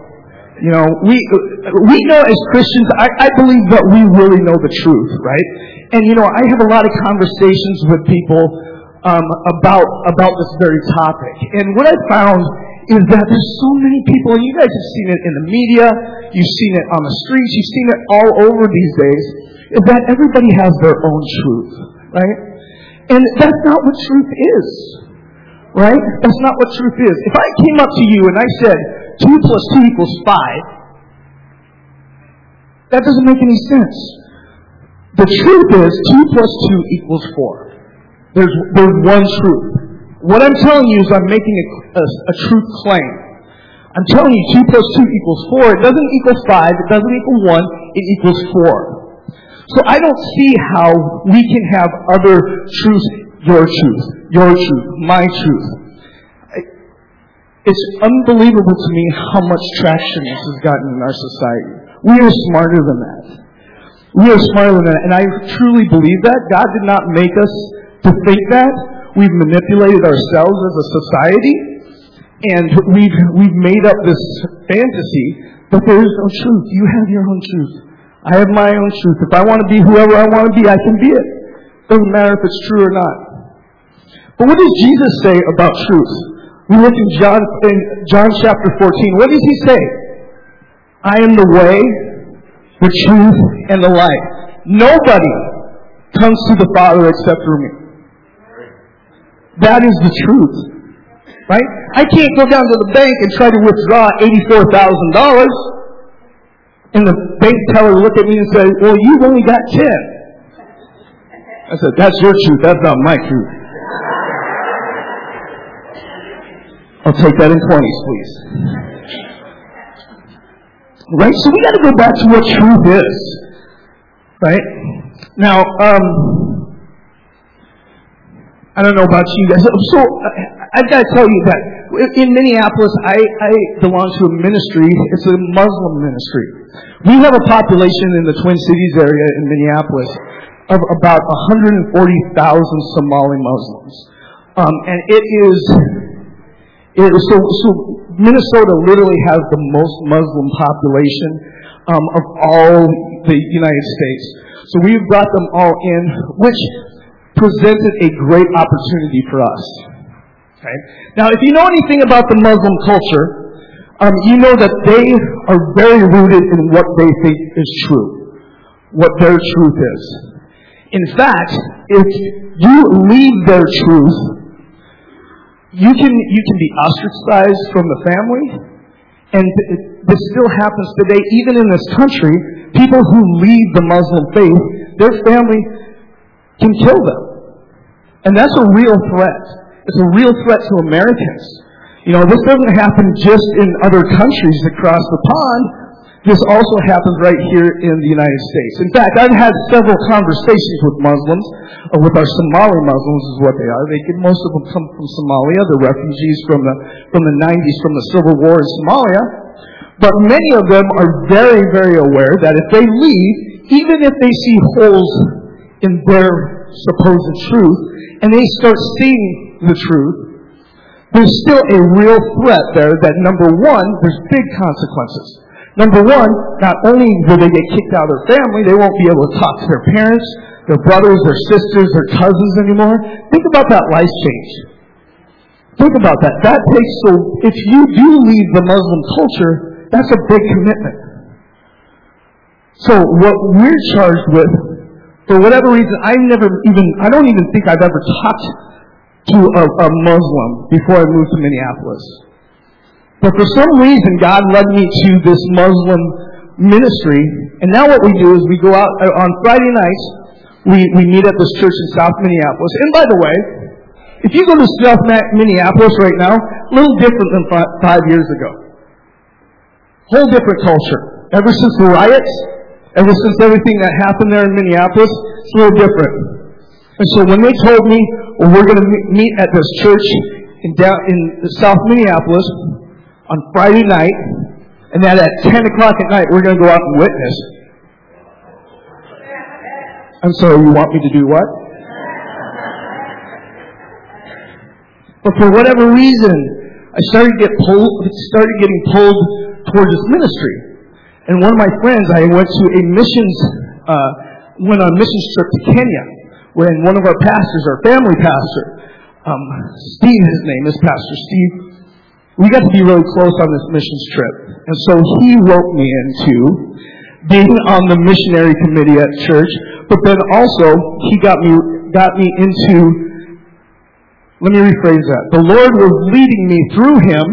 We know as Christians, I believe that we really know the truth, right? And I have a lot of conversations with people about this very topic. And what I found is that there's so many people, and you guys have seen it in the media, you've seen it on the streets, you've seen it all over these days, is that everybody has their own truth, right? And that's not what truth is, right? That's not what truth is. If I came up to you and I said 2 plus 2 equals 5, that doesn't make any sense. The truth is 2 plus 2 equals 4. There's one truth. What I'm telling you is I'm making a truth claim. I'm telling you 2 plus 2 equals 4. It doesn't equal 5. It doesn't equal 1. It equals 4. So I don't see how we can have other truths, your truth, my truth. It's unbelievable to me how much traction this has gotten in our society. We are smarter than that. We are smarter than that. And I truly believe that. God did not make us to think that. We've manipulated ourselves as a society. And we've made up this fantasy that there is no truth. You have your own truth. I have my own truth. If I want to be whoever I want to be, I can be it. Doesn't matter if it's true or not. But what does Jesus say about truth? We look in John chapter 14. What does he say? I am the way, the truth, and the life. Nobody comes to the Father except through me. That is the truth. Right? I can't go down to the bank and try to withdraw $84,000. And the bank teller looked at me and said, well, you've only got 10. I said, that's your truth. That's not my truth. I'll take that in 20s, please. Right? So we got to go back to what truth is. Right? Now, I don't know about you guys. So I've got to tell you that in Minneapolis, I belong to a ministry. It's a Muslim ministry. We have a population in the Twin Cities area in Minneapolis of about 140,000 Somali Muslims. And so Minnesota literally has the most Muslim population of all the United States. So we've brought them all in, which presented a great opportunity for us. Okay? Now, if you know anything about the Muslim culture, you know that they are very rooted in what they think is true, what their truth is. In fact, if you leave their truth, you can be ostracized from the family, and this still happens today, even in this country. People who leave the Muslim faith, their family can kill them. And that's a real threat. It's a real threat to Americans. You know, this doesn't happen just in other countries across the pond. This also happens right here in the United States. In fact, I've had several conversations with Muslims, with our Somali Muslims is what they are. Most of them come from Somalia. They're refugees from the 90s, from the civil war in Somalia. But many of them are very, very aware that if they leave, even if they see holes in their supposed truth, and they start seeing the truth, there's still a real threat there that, number one, there's big consequences. Number one, not only will they get kicked out of their family, they won't be able to talk to their parents, their brothers, their sisters, their cousins anymore. Think about that life change. Think about that. So if you do leave the Muslim culture, that's a big commitment. So what we're charged with, for whatever reason, I don't even think I've ever talked to a Muslim before I moved to Minneapolis. But for some reason, God led me to this Muslim ministry. And now what we do is we go out on Friday nights. We meet at this church in South Minneapolis. And by the way, if you go to South Minneapolis right now, a little different than 5 years ago. Whole different culture. Ever since the riots, ever since everything that happened there in Minneapolis, it's a little different. And so when they told me, well, we're going to meet at this church in South Minneapolis on Friday night, and that at 10 o'clock at night we're going to go out and witness. And so you want me to do what? But for whatever reason, I started getting pulled towards this ministry. And one of my friends, I went on a missions trip to Kenya, when one of our pastors, our family pastor, Steve, his name is Pastor Steve, we got to be really close on this missions trip. And so he roped me into being on the missionary committee at church, but then also he got me into, let me rephrase that. The Lord was leading me through him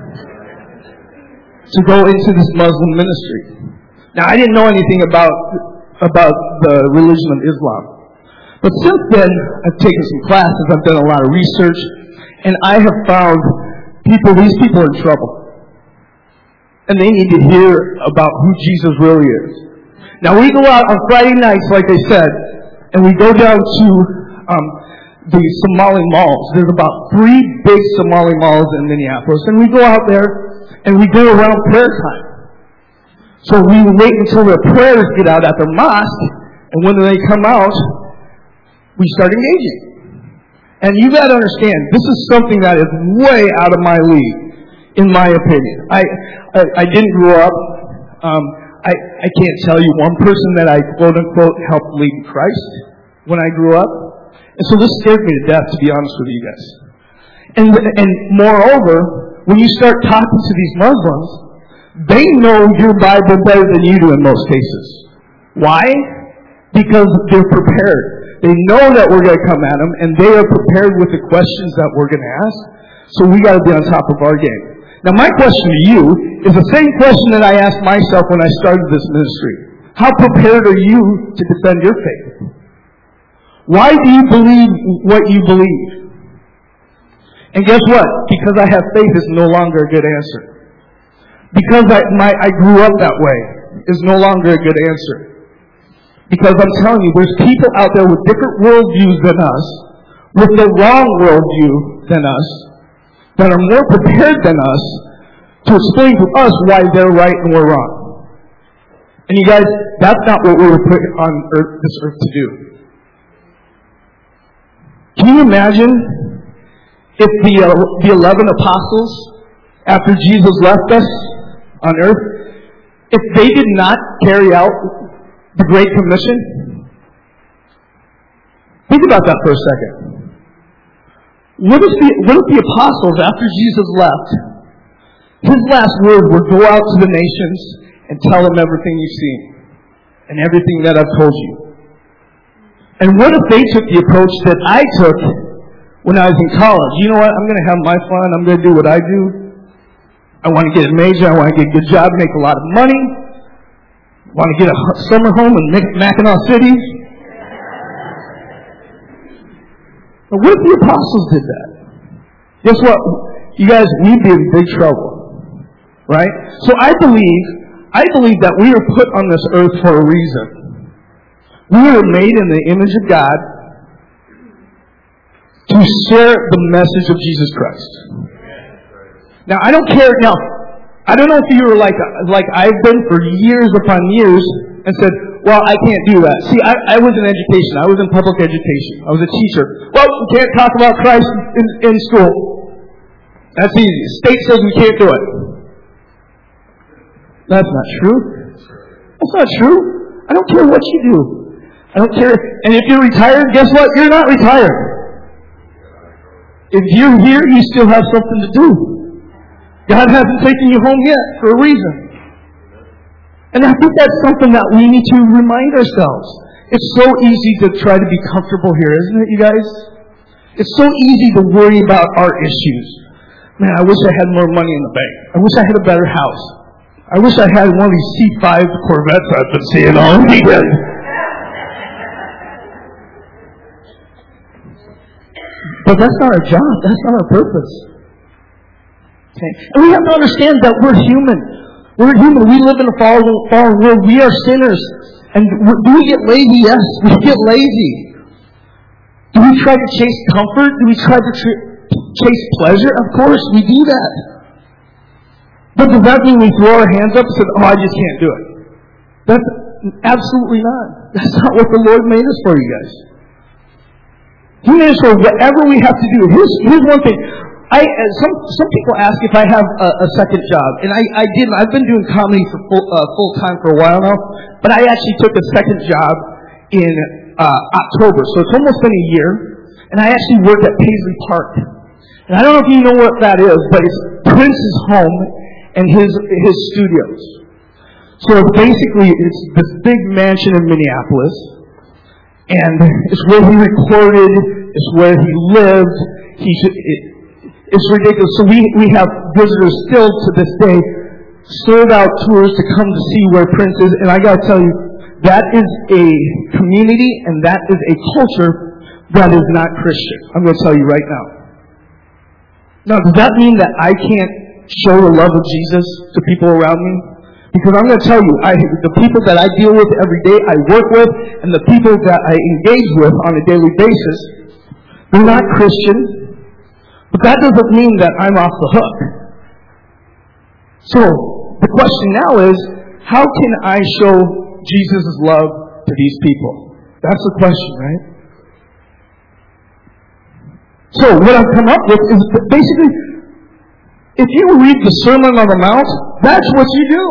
to go into this Muslim ministry. Now, I didn't know anything about the religion of Islam. But since then, I've taken some classes, I've done a lot of research, and I have found these people are in trouble. And they need to hear about who Jesus really is. Now, we go out on Friday nights, like I said, and we go down to the Somali malls. There's about 3 big Somali malls in Minneapolis, and we go out there, and we go around prayer time. So we wait until their prayers get out at their mosque, and when they come out, we start engaging. And you got to understand, this is something that is way out of my league, in my opinion. I didn't grow up. I can't tell you one person that I quote unquote helped lead Christ when I grew up. And so this scared me to death, to be honest with you guys. And moreover, when you start talking to these Muslims, they know your Bible better than you do in most cases. Why? Because they're prepared. They know that we're going to come at them, and they are prepared with the questions that we're going to ask. So we got to be on top of our game. Now, my question to you is the same question that I asked myself when I started this ministry. How prepared are you to defend your faith? Why do you believe what you believe? And guess what? Because I have faith is no longer a good answer. because I grew up that way is no longer a good answer. Because I'm telling you, there's people out there with different worldviews than us, with the wrong worldview than us, that are more prepared than us to explain to us why they're right and we're wrong. And you guys, that's not what we were put on this earth to do. Can you imagine if the 11 apostles, after Jesus left us on earth, if they did not carry out the Great Commission? Think about that for a second. What if the apostles, after Jesus left, his last words were, go out to the nations and tell them everything you've seen and everything that I've told you? And what if they took the approach that I took when I was in college? You know what? I'm going to have my fun. I'm going to do what I do. I want to get a major. I want to get a good job, make a lot of money. I want to get a summer home in Mackinac City. But what if the apostles did that? Guess what? You guys, we'd be in big trouble. Right? So I believe that we were put on this earth for a reason. We were made in the image of God to share the message of Jesus Christ. Now, I don't care. Now, I don't know if you were like I've been for years upon years and said, well, I can't do that. See, I was in education. I was in public education. I was a teacher. Well, we can't talk about Christ in school. That's easy. The state says we can't do it. That's not true. That's not true. I don't care what you do. I don't care. And if you're retired, guess what? You're not retired. If you're here, you still have something to do. God hasn't taken you home yet for a reason. And I think that's something that we need to remind ourselves. It's so easy to try to be comfortable here, isn't it, you guys? It's so easy to worry about our issues. Man, I wish I had more money in the bank. I wish I had a better house. I wish I had one of these C5 Corvettes I've been seeing all weekend. But that's not our job. That's not our purpose. Okay? And we have to understand that we're human. We're human. We live in a fallen world. We are sinners. And do we get lazy? Yes, we get lazy. Do we try to chase comfort? Do we try to chase pleasure? Of course, we do that. But does that mean we throw our hands up and say, oh, I just can't do it? That's absolutely not. That's not what the Lord made us for, you guys. He made us for whatever we have to do. Here's one thing. Some people ask if I have a second job, and I didn't. I've been doing comedy for full time for a while now, but I actually took a second job in October, so it's almost been a year, and I actually work at Paisley Park. And I don't know if you know what that is, but it's Prince's home and his studios. So basically, it's this big mansion in Minneapolis, and it's where he recorded, it's where he lived. It's ridiculous. So we have visitors still to this day, sold out tours to come to see where Prince is. And I got to tell you, that is a community and that is a culture that is not Christian. I'm going to tell you right now. Now, does that mean that I can't show the love of Jesus to people around me? Because I'm going to tell you, the people that I deal with every day, I work with, and the people that I engage with on a daily basis, they're not Christian. But that doesn't mean that I'm off the hook. So, the question now is, how can I show Jesus' love to these people? That's the question, right? So, what I've come up with is basically, if you read the Sermon on the Mount, that's what you do.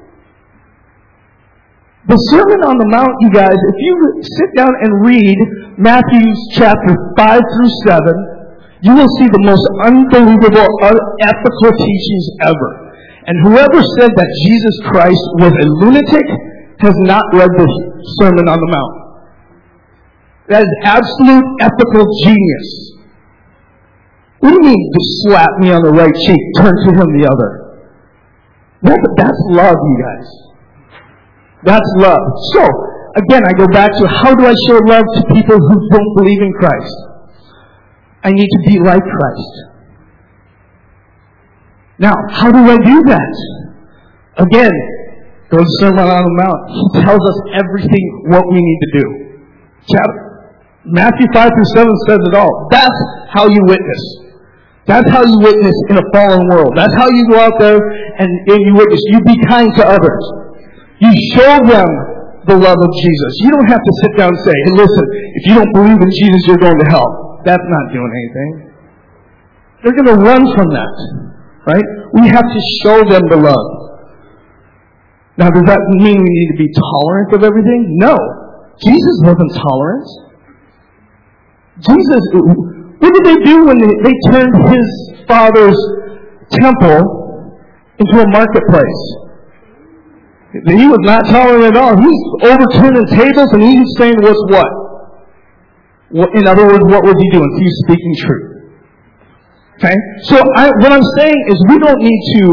The Sermon on the Mount, you guys, if you sit down and read Matthew chapter 5 through 7, you will see the most unbelievable, unethical teachings ever. And whoever said that Jesus Christ was a lunatic has not read the Sermon on the Mount. That is absolute ethical genius. What do you mean, to slap me on the right cheek, turn to him the other? That's love, you guys. That's love. So, again, I go back to how do I show love to people who don't believe in Christ? I need to be like Christ. Now, how do I do that? Again, go to Sermon on the Mount. He tells us everything what we need to do. Matthew 5 through 7 says it all. That's how you witness. That's how you witness in a fallen world. That's how you go out there and you witness. You be kind to others. You show them the love of Jesus. You don't have to sit down and say, hey, listen, if you don't believe in Jesus, you're going to hell. That's not doing anything. They're going to run from that. Right? We have to show them the love. Now, does that mean we need to be tolerant of everything? No. Jesus wasn't tolerant. Jesus, what did they do when they turned his father's temple into a marketplace? He was not tolerant at all. He's overturning tables and he's saying what's what? In other words, what was he doing? He's speaking truth. Okay? So what I'm saying is we don't need to,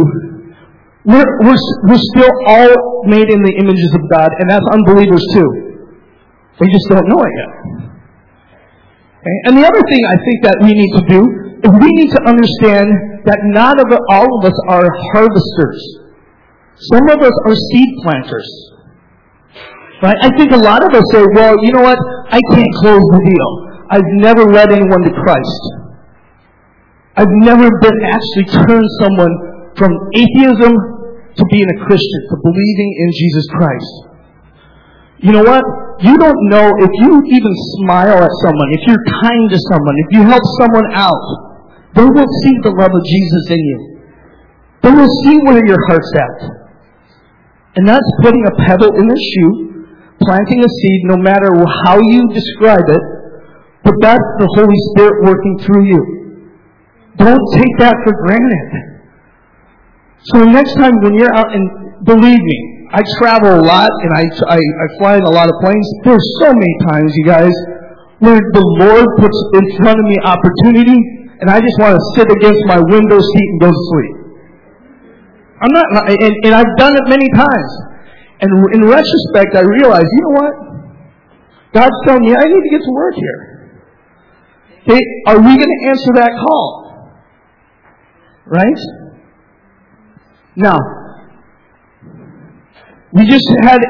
we're still all made in the images of God, and that's unbelievers too. They just don't know it yet. Okay? And the other thing I think that we need to do is we need to understand that not all of us are harvesters. Some of us are seed planters. Right? I think a lot of us say, well, you know what? I can't close the deal. I've never led anyone to Christ. I've never been actually turned someone from atheism to being a Christian, to believing in Jesus Christ. You know what? You don't know if you even smile at someone, if you're kind to someone, if you help someone out, they will see the love of Jesus in you. They will see where your heart's at. And that's putting a pebble in their shoe, planting a seed, no matter how you describe it, but that's the Holy Spirit working through you. Don't take that for granted. So next time when you're out, and believe me, I travel a lot and I fly in a lot of planes. There's so many times, you guys, where the Lord puts in front of me opportunity and I just want to sit against my window seat and go to sleep. I'm not, and I've done it many times. And in retrospect, I realized, you know what? God's telling me I need to get to work here. Okay, are we going to answer that call? Right? Now, we just had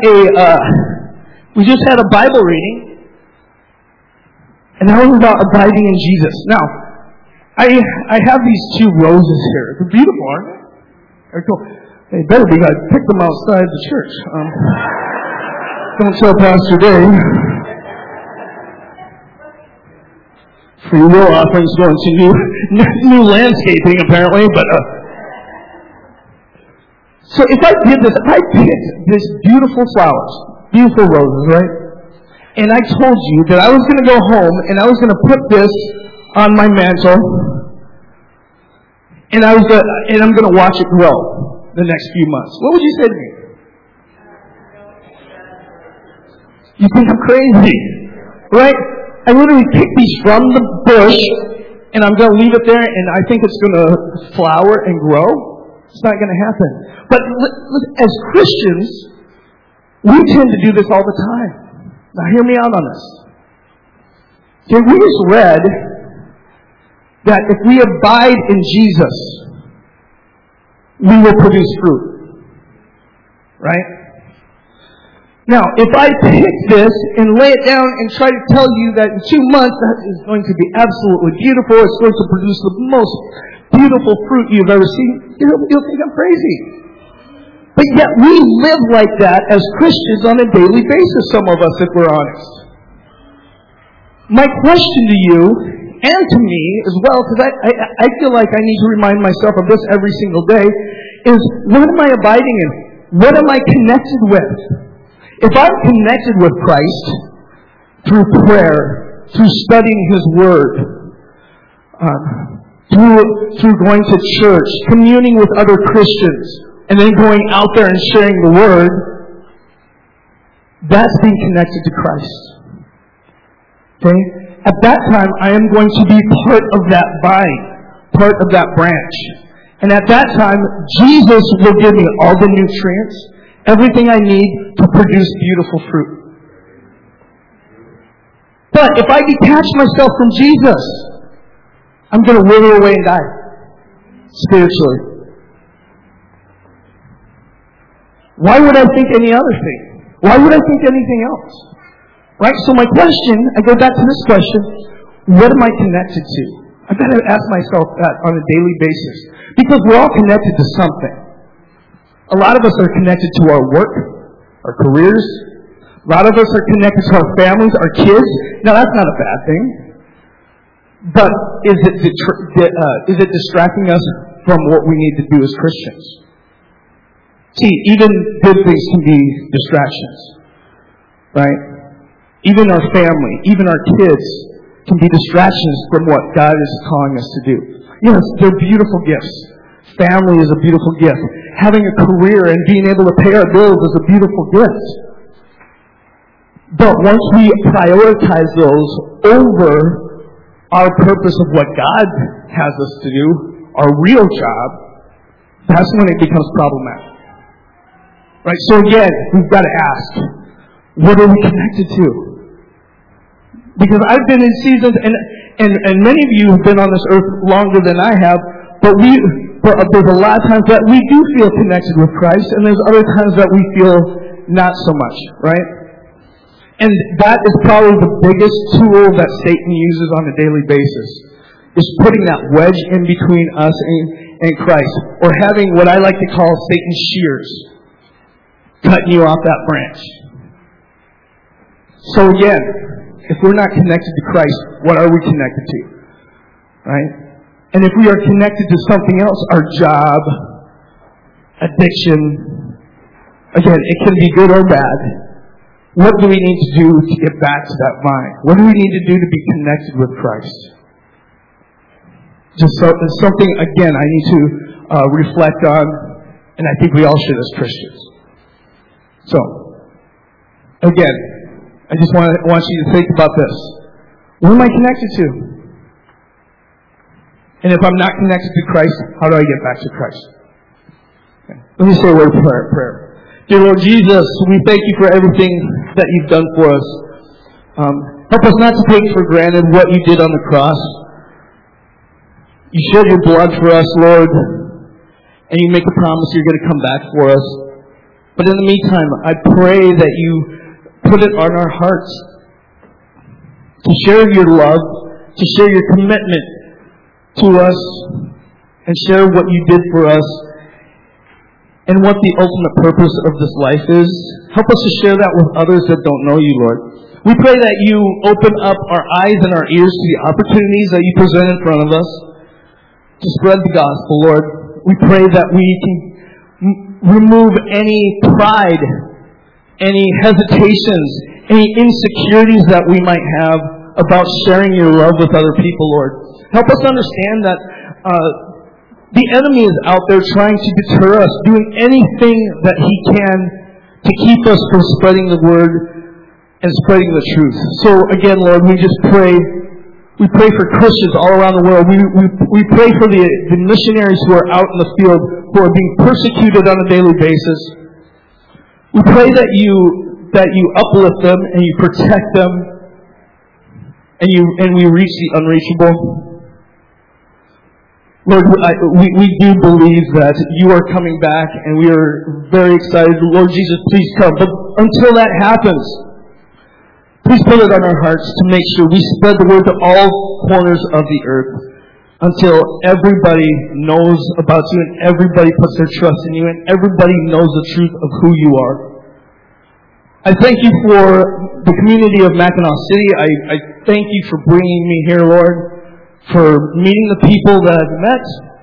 a Bible reading, and that was about abiding in Jesus. Now, I have these two roses here. They're beautiful, aren't they? They're cool. They better be. I picked them outside the church. Don't tell Pastor Dave. Free will offerings going to new landscaping apparently, but so if I did this, I picked this beautiful flowers, beautiful roses, right? And I told you that I was going to go home and I was going to put this on my mantle, and I'm going to watch it grow the next few months. What would you say to me? You think I'm crazy, right? I literally picked these from the bush, and I'm going to leave it there, and I think it's going to flower and grow. It's not going to happen. But as Christians, we tend to do this all the time. Now hear me out on this. Okay, we just read that if we abide in Jesus, we will produce fruit. Right? Now, if I pick this and lay it down and try to tell you that in 2 months that is going to be absolutely beautiful, it's going to produce the most beautiful fruit you've ever seen, you'll think I'm crazy. But yet we live like that as Christians on a daily basis, some of us, if we're honest. My question to you, and to me as well, because I feel like I need to remind myself of this every single day, is what am I abiding in? What am I connected with? If I'm connected with Christ through prayer, through studying His Word, through going to church, communing with other Christians, and then going out there and sharing the Word, that's being connected to Christ. Okay? At that time, I am going to be part of that vine, part of that branch. And at that time, Jesus will give me all the nutrients, everything I need to produce beautiful fruit. But if I detach myself from Jesus, I'm going to wither away and die spiritually. Why would I think any other thing? Why would I think anything else? Right? So my question, I go back to this question, what am I connected to? I've got to ask myself that on a daily basis. Because we're all connected to something. A lot of us are connected to our work, our careers. A lot of us are connected to our families, our kids. Now that's not a bad thing. But is it distracting us from what we need to do as Christians? See, even good things can be distractions, right? Even our family, even our kids can be distractions from what God is calling us to do. Yes, they're beautiful gifts. Family is a beautiful gift. Having a career and being able to pay our bills is a beautiful gift. But once we prioritize those over our purpose of what God has us to do, our real job, that's when it becomes problematic. Right? So again, we've got to ask, what are we connected to? Because I've been in seasons, and many of you have been on this earth longer than I have, but there's a lot of times that we do feel connected with Christ, and there's other times that we feel not so much, right? And that is probably the biggest tool that Satan uses on a daily basis, is putting that wedge in between us and Christ, or having what I like to call Satan's shears, cutting you off that branch. So again, if we're not connected to Christ, what are we connected to? Right? And if we are connected to something else, our job, addiction, again, it can be good or bad. What do we need to do to get back to that vine? What do we need to do to be connected with Christ? It's something, again, I need to reflect on, and I think we all should as Christians. So, again, I just want you to think about this. What am I connected to? And if I'm not connected to Christ, how do I get back to Christ? Okay. Let me say a word of prayer. Dear Lord Jesus, we thank you for everything that you've done for us. Help us not to take for granted what you did on the cross. You shed your blood for us, Lord, and you make a promise you're going to come back for us. But in the meantime, I pray that you put it on our hearts to share your love, to share your commitment to us, and share what you did for us, and what the ultimate purpose of this life is. Help us to share that with others that don't know you, Lord. We pray that you open up our eyes and our ears to the opportunities that you present in front of us to spread the gospel, Lord. We pray that we can remove any pride, any hesitations, any insecurities that we might have about sharing your love with other people, Lord. Help us understand that the enemy is out there trying to deter us, doing anything that he can to keep us from spreading the word and spreading the truth. So again, Lord, we just pray. We pray for Christians all around the world. We pray for the missionaries who are out in the field, who are being persecuted on a daily basis. We pray that you uplift them and you protect them, and we reach the unreachable. Lord, we do believe that you are coming back, and we are very excited. Lord Jesus, please come. But until that happens, please put it on our hearts to make sure we spread the word to all corners of the earth until everybody knows about you and everybody puts their trust in you and everybody knows the truth of who you are. I thank you for the community of Mackinac City. I thank you for bringing me here, Lord, for meeting the people that I've met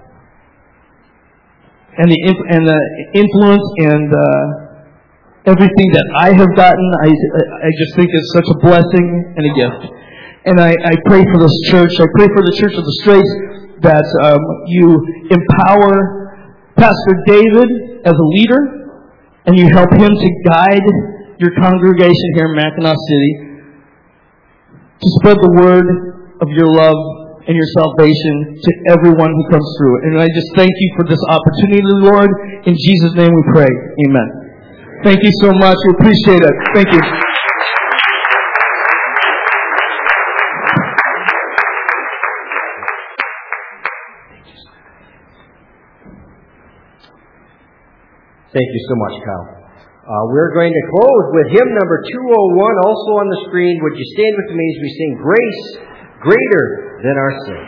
and the influence and everything that I have gotten. I just think it's such a blessing and a gift. And I pray for this church. I pray for the Church of the Straits that you empower Pastor David as a leader and you help him to guide your congregation here in Mackinac City to spread the word of your love and your salvation to everyone who comes through. And I just thank you for this opportunity, Lord. In Jesus' name we pray. Amen. Thank you so much. We appreciate it. Thank you. Thank you so much, Kyle. We're going to close with hymn number 201, also on the screen. Would you stand with me as we sing Grace Greater Than Our Sin?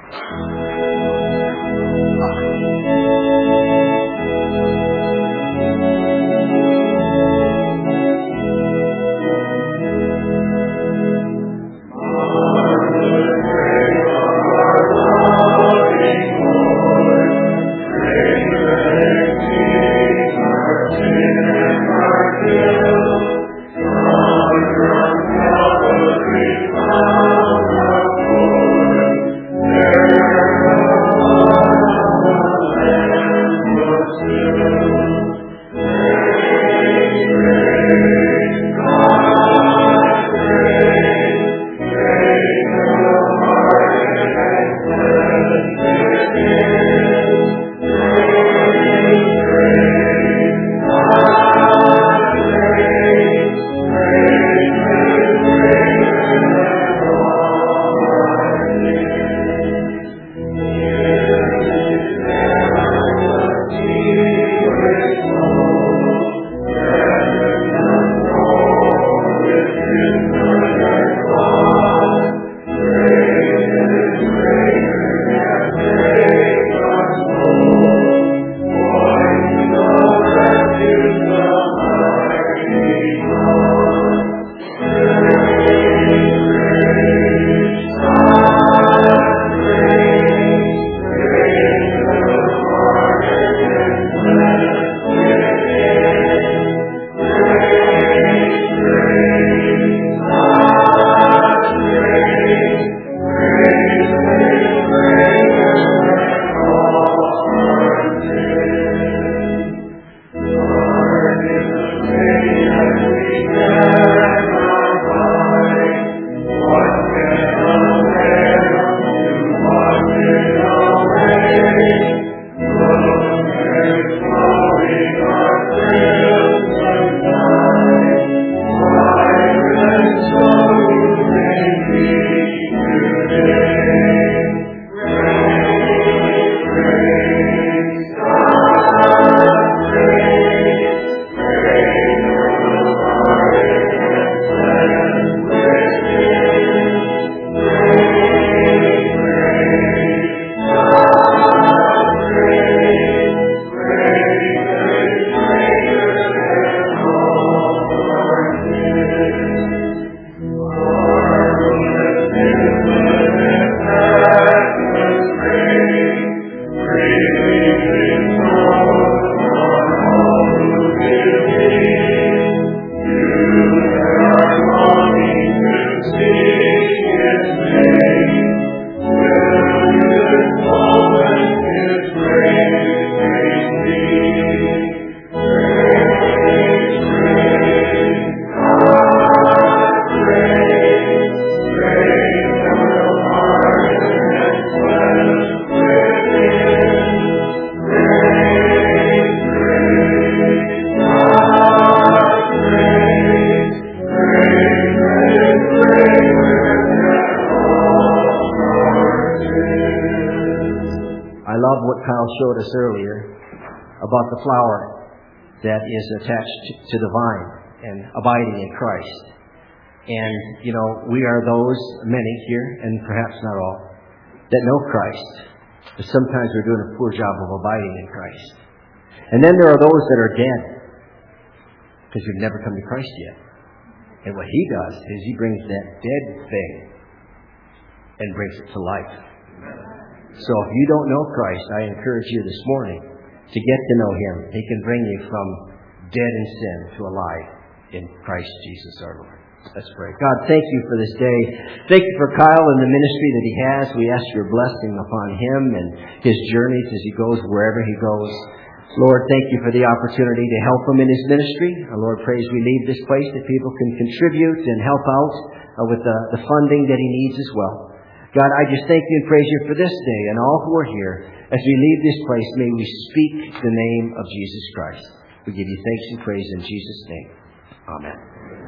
Showed us earlier about the flower that is attached to the vine and abiding in Christ. And, you know, we are those, many here, and perhaps not all, that know Christ, but sometimes we're doing a poor job of abiding in Christ. And then there are those that are dead, because we've never come to Christ yet. And what He does is He brings that dead thing and brings it to life. So if you don't know Christ, I encourage you this morning to get to know Him. He can bring you from dead in sin to alive in Christ Jesus our Lord. Let's pray. God, thank you for this day. Thank you for Kyle and the ministry that he has. We ask your blessing upon him and his journeys as he goes wherever he goes. Lord, thank you for the opportunity to help him in his ministry. Lord, praise we leave this place that people can contribute and help out with the funding that he needs as well. God, I just thank you and praise you for this day and all who are here. As we leave this place, may we speak the name of Jesus Christ. We give you thanks and praise in Jesus' name. Amen.